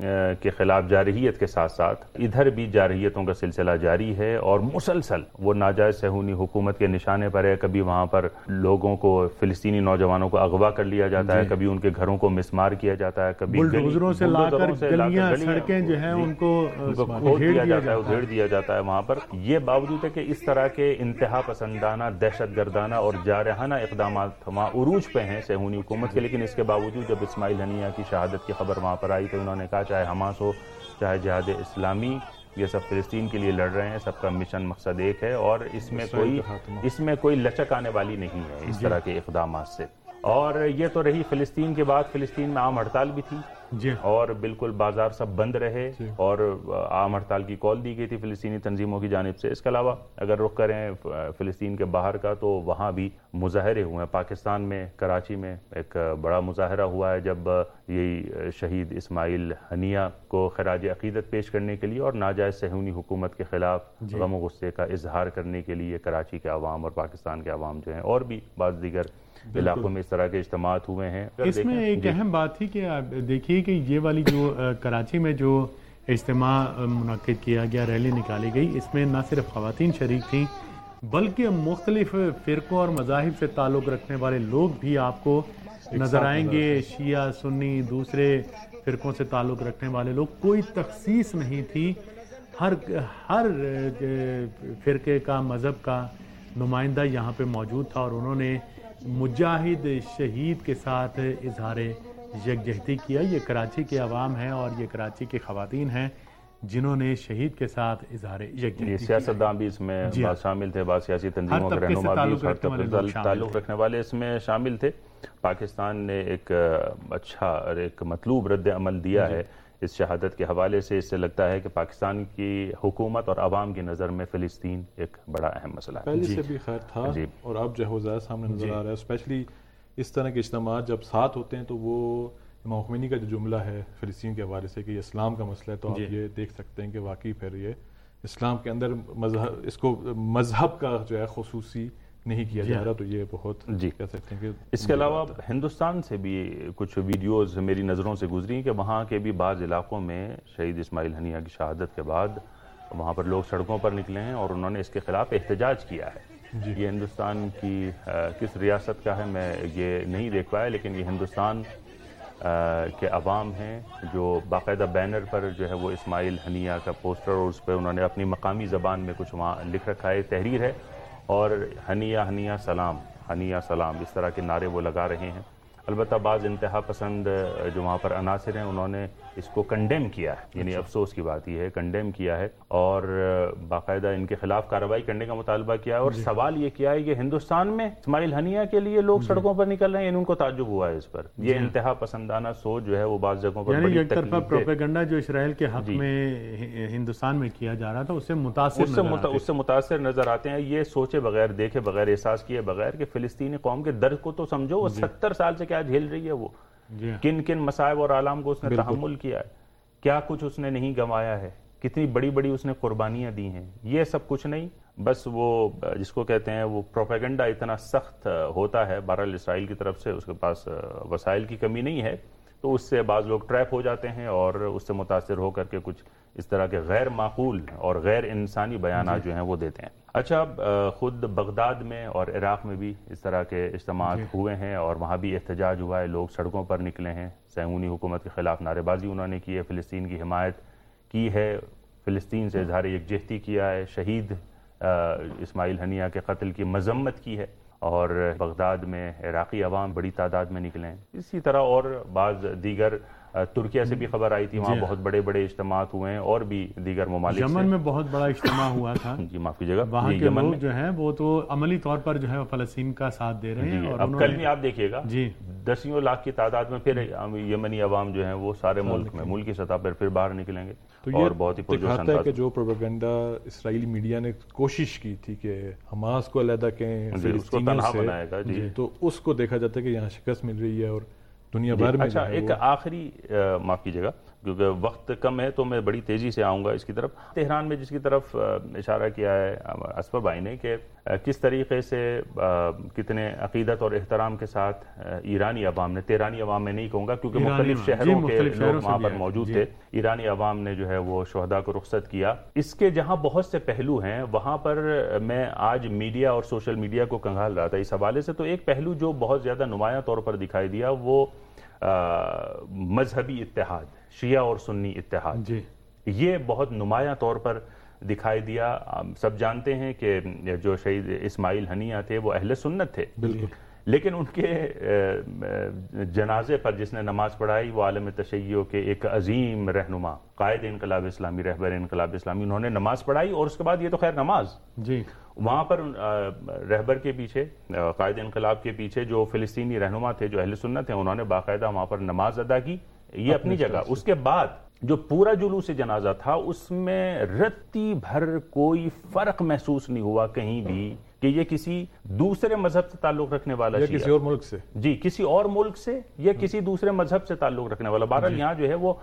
I: کے خلاف جارحیت کے ساتھ ساتھ ادھر بھی جارحیتوں کا سلسلہ جاری ہے اور مسلسل وہ ناجائز صہیونی حکومت کے نشانے پر ہے. کبھی وہاں پر لوگوں کو فلسطینی نوجوانوں کو اغوا کر لیا جاتا ہے، کبھی ان کے گھروں کو مسمار کیا جاتا ہے، کبھی
H: بلڈوزروں سے لا کر گلیاں سڑکیں جو ہیں ان کو
I: کھود دیا جاتا ہے، ادھیڑ دیا جاتا ہے وہاں پر. یہ باوجود ہے کہ اس طرح کے انتہا پسندانہ دہشت گردانہ اور جارحانہ اقدامات وہاں عروج پہ ہیں صہیونی حکومت کے، لیکن اس کے باوجود جب اسماعیل ہنیہ کی شہادت کی خبر وہاں پر آئی تو انہوں نے کہا چاہے حماس ہو چاہے جہاد اسلامی، یہ سب فلسطین کے لیے لڑ رہے ہیں، سب کا مشن مقصد ایک ہے اور اس میں کوئی اس میں کوئی لچک آنے والی نہیں ہے اس طرح کے اقدامات سے. اور یہ تو رہی فلسطین کے بعد فلسطین میں عام ہڑتال بھی تھی جی اور بالکل بازار سب بند رہے اور عام ہڑتال کی کال دی گئی تھی فلسطینی تنظیموں کی جانب سے. اس کے علاوہ اگر رخ کریں فلسطین کے باہر کا تو وہاں بھی مظاہرے ہوئے ہیں. پاکستان میں کراچی میں ایک بڑا مظاہرہ ہوا ہے جب یہی شہید اسماعیل ہنیہ کو خراج عقیدت پیش کرنے کے لیے اور ناجائز صہیونی حکومت کے خلاف غم و غصے کا اظہار کرنے کے لیے کراچی کے عوام اور پاکستان کے عوام جو ہیں اور بھی بعض دیگر علاقوں میں اس طرح کے اجتماعات ہوئے ہیں.
H: اس میں ایک اہم بات تھی کہ دیکھیے کہ یہ والی جو کراچی میں جو اجتماع منعقد کیا گیا، ریلی نکالی گئی، اس میں نہ صرف خواتین شریک تھیں بلکہ مختلف فرقوں اور مذاہب سے تعلق رکھنے والے لوگ بھی آپ کو نظر آئیں گے. شیعہ، سنی، دوسرے فرقوں سے تعلق رکھنے والے لوگ، کوئی تخصیص نہیں تھی. ہر ہر فرقے کا مذہب کا نمائندہ یہاں پہ موجود تھا اور انہوں نے مجاہد شہید کے ساتھ اظہار یکجہتی کیا. یہ کراچی کے عوام ہیں اور یہ کراچی کی خواتین ہیں جنہوں نے شہید کے ساتھ اظہار یکجہتی.
I: سیاستدان بھی اس میں بات شامل تھے، بعض سیاسی تنظیموں کے رہنما بھی تعلق رکھنے والے اس میں شامل تھے. پاکستان نے ایک اچھا اور ایک مطلوب رد عمل دیا ہے اس شہادت کے حوالے سے. اس سے لگتا ہے کہ پاکستان کی حکومت اور عوام کی نظر میں فلسطین ایک بڑا اہم مسئلہ ہے.
J: پہلے سے بھی خیر تھا اور اب جو ہے زیادہ سامنے نظر آ رہا ہے. اسپیشلی اس طرح کے اجتماعات جب ساتھ ہوتے ہیں تو وہ امام خمینی کا جو جملہ ہے فلسطین کے حوالے سے کہ یہ اسلام کا مسئلہ ہے تو آپ یہ دیکھ سکتے ہیں کہ واقعی پھر یہ اسلام کے اندر مذہب اس کو مذہب کا جو ہے خصوصی نہیں کیا جا رہا. تو یہ بہت
I: جی
J: کہہ سکتے ہیں کہ
I: اس کے علاوہ ہندوستان سے بھی کچھ ویڈیوز میری نظروں سے گزری کہ وہاں کے بھی بعض علاقوں میں شہید اسماعیل ہنیہ کی شہادت کے بعد وہاں پر لوگ سڑکوں پر نکلے ہیں اور انہوں نے اس کے خلاف احتجاج کیا ہے. یہ ہندوستان کی کس ریاست کا ہے میں یہ نہیں دیکھ پایا، لیکن یہ ہندوستان کے عوام ہیں جو باقاعدہ بینر پر جو ہے وہ اسماعیل ہنیہ کا پوسٹر اور اس پہ انہوں نے اپنی مقامی زبان میں کچھ وہاں لکھ رکھا ہے، تحریر ہے اور ہنیہ ہنیہ سلام ہنیہ سلام اس طرح کے نعرے وہ لگا رہے ہیں. البتہ بعض انتہا پسند جو وہاں پر عناصر ہیں انہوں نے اس کو کنڈیم کیا ہے، یعنی افسوس کی بات یہ ہے کنڈیم کیا ہے اور باقاعدہ ان کے خلاف کارروائی کرنے کا مطالبہ کیا ہے. اور سوال یہ کیا ہے کہ ہندوستان میں اسماعیل ہنیہ کے لیے لوگ سڑکوں پر نکل رہے ہیں، ان کو تعجب ہوا ہے اس پر. یہ انتہا پسندانہ سوچ جو ہے وہ بعض جگہوں پر
H: یعنی ایک طرفہ پروپیگنڈا جو اسرائیل کے حق میں ہندوستان میں کیا جا رہا تھا اس سے متاثر
I: اس سے متاثر نظر آتے ہیں. یہ سوچے بغیر، دیکھے بغیر، احساس کیے بغیر کہ فلسطینی قوم کے درد کو تو سمجھو. وہ ستر سال سے کیا جھیل رہی ہے، وہ کن کن مصائب اور آلام کو اس نے تحمل کیا ہے، کیا کچھ اس نے نہیں گنوایا ہے، کتنی بڑی بڑی اس نے قربانیاں دی ہیں. یہ سب کچھ نہیں، بس وہ جس کو کہتے ہیں وہ پروپیگنڈا اتنا سخت ہوتا ہے. بہرحال اسرائیل کی طرف سے اس کے پاس وسائل کی کمی نہیں ہے تو اس سے بعض لوگ ٹریپ ہو جاتے ہیں اور اس سے متاثر ہو کر کے کچھ اس طرح کے غیر معقول اور غیر انسانی بیانات جو ہیں وہ دیتے ہیں. اچھا, خود بغداد میں اور عراق میں بھی اس طرح کے اجتماعات ہوئے ہیں اور وہاں بھی احتجاج ہوا ہے, لوگ سڑکوں پر نکلے ہیں, صہیونی حکومت کے خلاف نعرے بازی انہوں نے کی ہے, فلسطین کی حمایت کی ہے, فلسطین سے اظہار یکجہتی کیا ہے, شہید اسماعیل ہنیہ کے قتل کی مذمت کی ہے, اور بغداد میں عراقی عوام بڑی تعداد میں نکلے ہیں. اسی طرح اور بعض دیگر, ترکیہ سے بھی خبر آئی تھی, وہاں بہت بڑے بڑے اجتماعات ہوئے ہیں, اور بھی دیگر ممالک.
H: یمن میں بہت بڑا اجتماع ہوا تھا.
I: جی معاف کیجیے گا,
H: وہاں کے لوگ جو ہیں وہ تو عملی طور پر جو ہے فلسطین کا ساتھ دے رہے ہیں. اور
I: اب کل بھی آپ دیکھیے گا
H: جی
I: دسیوں لاکھ کی تعداد میں پھر یمنی عوام جو ہیں وہ سارے ملک میں, ملک کی سطح پر پھر باہر نکلیں گے. اور بہت ہی
J: دکھاتا ہے کہ جو پروپیگنڈا اسرائیلی میڈیا نے کوشش کی تھی کہ حماس کو علیحدہ کہیں,
I: اس کو تنہا بنائے گا, جی
J: تو اس کو دیکھا جاتا ہے کہ یہاں شکست مل رہی ہے اور دنیا بھر میں.
I: اچھا, ایک آخری, معاف کیجیے گا کیونکہ وقت کم ہے تو میں بڑی تیزی سے آؤں گا اس کی طرف. تہران میں جس کی طرف اشارہ کیا ہے اسفر بھائی نے کہ کس طریقے سے کتنے عقیدت اور احترام کے ساتھ ایرانی عوام نے, تہرانی عوام میں نہیں کہوں گا کیونکہ مختلف شہروں کے لوگ وہاں پر موجود تھے, ایرانی عوام نے جو ہے وہ شہداء کو رخصت کیا. اس کے جہاں بہت سے پہلو ہیں, وہاں پر میں آج میڈیا اور سوشل میڈیا کو کنگال رہا تھا اس حوالے سے, تو ایک پہلو جو بہت زیادہ نمایاں طور پر دکھائی دیا وہ مذہبی اتحاد, شیعہ اور سنی اتحاد. جی یہ بہت نمایاں طور پر دکھائی دیا. سب جانتے ہیں کہ جو شہید اسماعیل ہنیہ تھے وہ اہل سنت تھے, بالکل, لیکن ان کے جنازے پر جس نے نماز پڑھائی وہ عالم تشیع کے ایک عظیم رہنما, قائد انقلاب اسلامی, رہبر انقلاب اسلامی, انہوں نے نماز پڑھائی. اور اس کے بعد یہ تو خیر نماز, جی وہاں پر رہبر کے پیچھے, قائد انقلاب کے پیچھے جو فلسطینی رہنما تھے جو اہل سنت تھے, انہوں نے باقاعدہ وہاں پر نماز ادا کی, یہ اپنی جگہ. اس کے بعد جو پورا جلوس جنازہ تھا اس میں رتی بھر کوئی فرق محسوس نہیں ہوا کہیں بھی کہ یہ کسی دوسرے مذہب سے تعلق رکھنے والا
J: یا کسی اور ملک سے,
I: جی کسی اور ملک سے یا کسی دوسرے مذہب سے تعلق رکھنے والا. بہرحال یہاں جو ہے وہ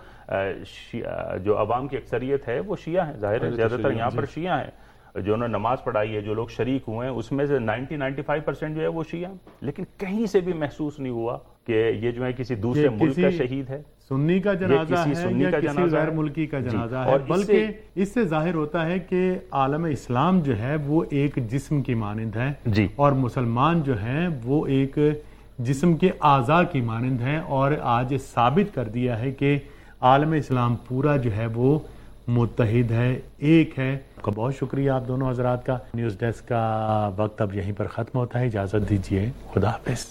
I: جو عوام کی اکثریت ہے وہ شیعہ ہیں, ظاہر ہے زیادہ تر یہاں پر شیعہ ہیں. جو انہوں نے نماز پڑھائی ہے, جو لوگ شریک ہوئے ہیں, اس میں سے نائنٹی نائنٹی فائیو پرسینٹ جو ہے وہ شیعہ. لیکن کہیں سے بھی محسوس نہیں ہوا کہ یہ جو ہے کسی دوسرے ملک کا شہید ہے,
H: سنی کا جنازہ ہے یا کسی غیر ملکی کا جنازہ ہے, بلکہ اس سے ظاہر ہوتا ہے کہ عالم اسلام جو ہے وہ ایک جسم کی مانند ہے, جی, اور مسلمان جو ہیں وہ ایک جسم کے اعضاء کی مانند ہیں. اور آج ثابت کر دیا ہے کہ عالم اسلام پورا جو ہے وہ متحد ہے, ایک ہے. بہت شکریہ آپ دونوں حضرات کا. نیوز ڈیسک کا وقت اب یہیں پر ختم ہوتا ہے, اجازت دیجیے, خدا حافظ.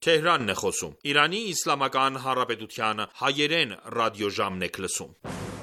K: Թեհրանն է խոսում։ Իրանի Իսլամական Հանրապետության հայերեն ռադիոժամն եք լսում։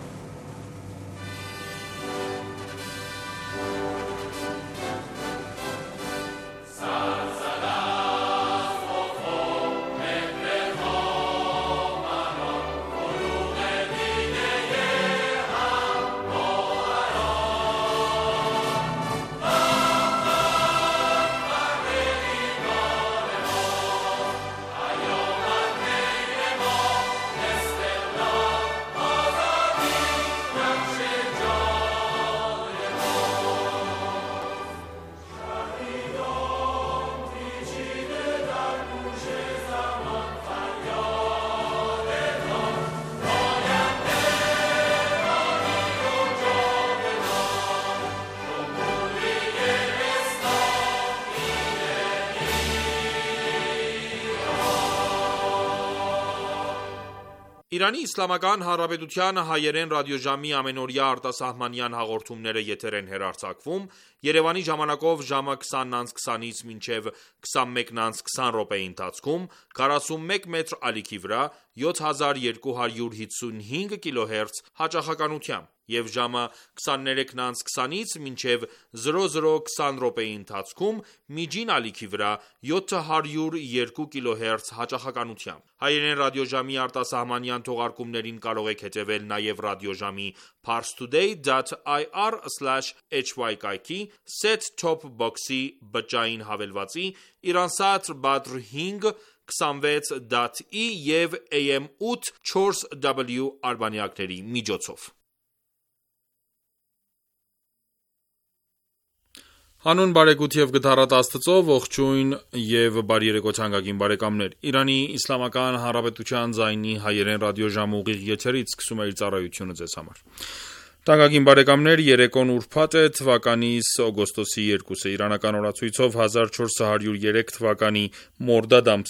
K: Իրանի Իսլամական Հանրապետության հայերեն ռադիոժամի ամենօրյա արտասահմանյան հաղորդումները եթեր են հեռարձակվում Երևանի ժամանակով ժամը քսանից քսանից մինչև քսանմեկից քսան րոպեի ընթացքում քառասունմեկ մետր ալիքի վրա յոթ հազար երկու հարյուր հիսունհինգ կիլոհերց հաճախականությամբ և ժամը քսաներեքից քսանից մինչև զրո զրո քսան րոպեի ընթացքում միջին ալիքի վրա յոթ հարյուր երկու կիլոհերց հաճախականությամբ։ Հայերեն ռադիոժամի արտասահմանյան թողարկումներին կարող եք հետևել նաև ռադիոժամի parstoday dot i r slash h y կայքի, set-top box-ի բջջային հավելվածի, Իրանսատ Badr հինգ քսանվեց դատ ի և A M ութ չորս W արբանյակների միջոցով։ Հանուն բարեկութ և գթառատ Աստծո, ողջույն և բարի երեկո թանկագին բարեկամներ։ Իրանի Իսլամական Հանրապետության ձայնի հայերեն ռադիոժամը ուղիղ եթերից սկսում է իր ծառայությունը ձեզ համար։ Թանկագին բարեկամներ, երեկոն ուրբաթ է, թվականիս օգոստոսի երկուսը, իրանական օրացույցով հազար չորս հարյուր երեք թվականի մորդադ ամսի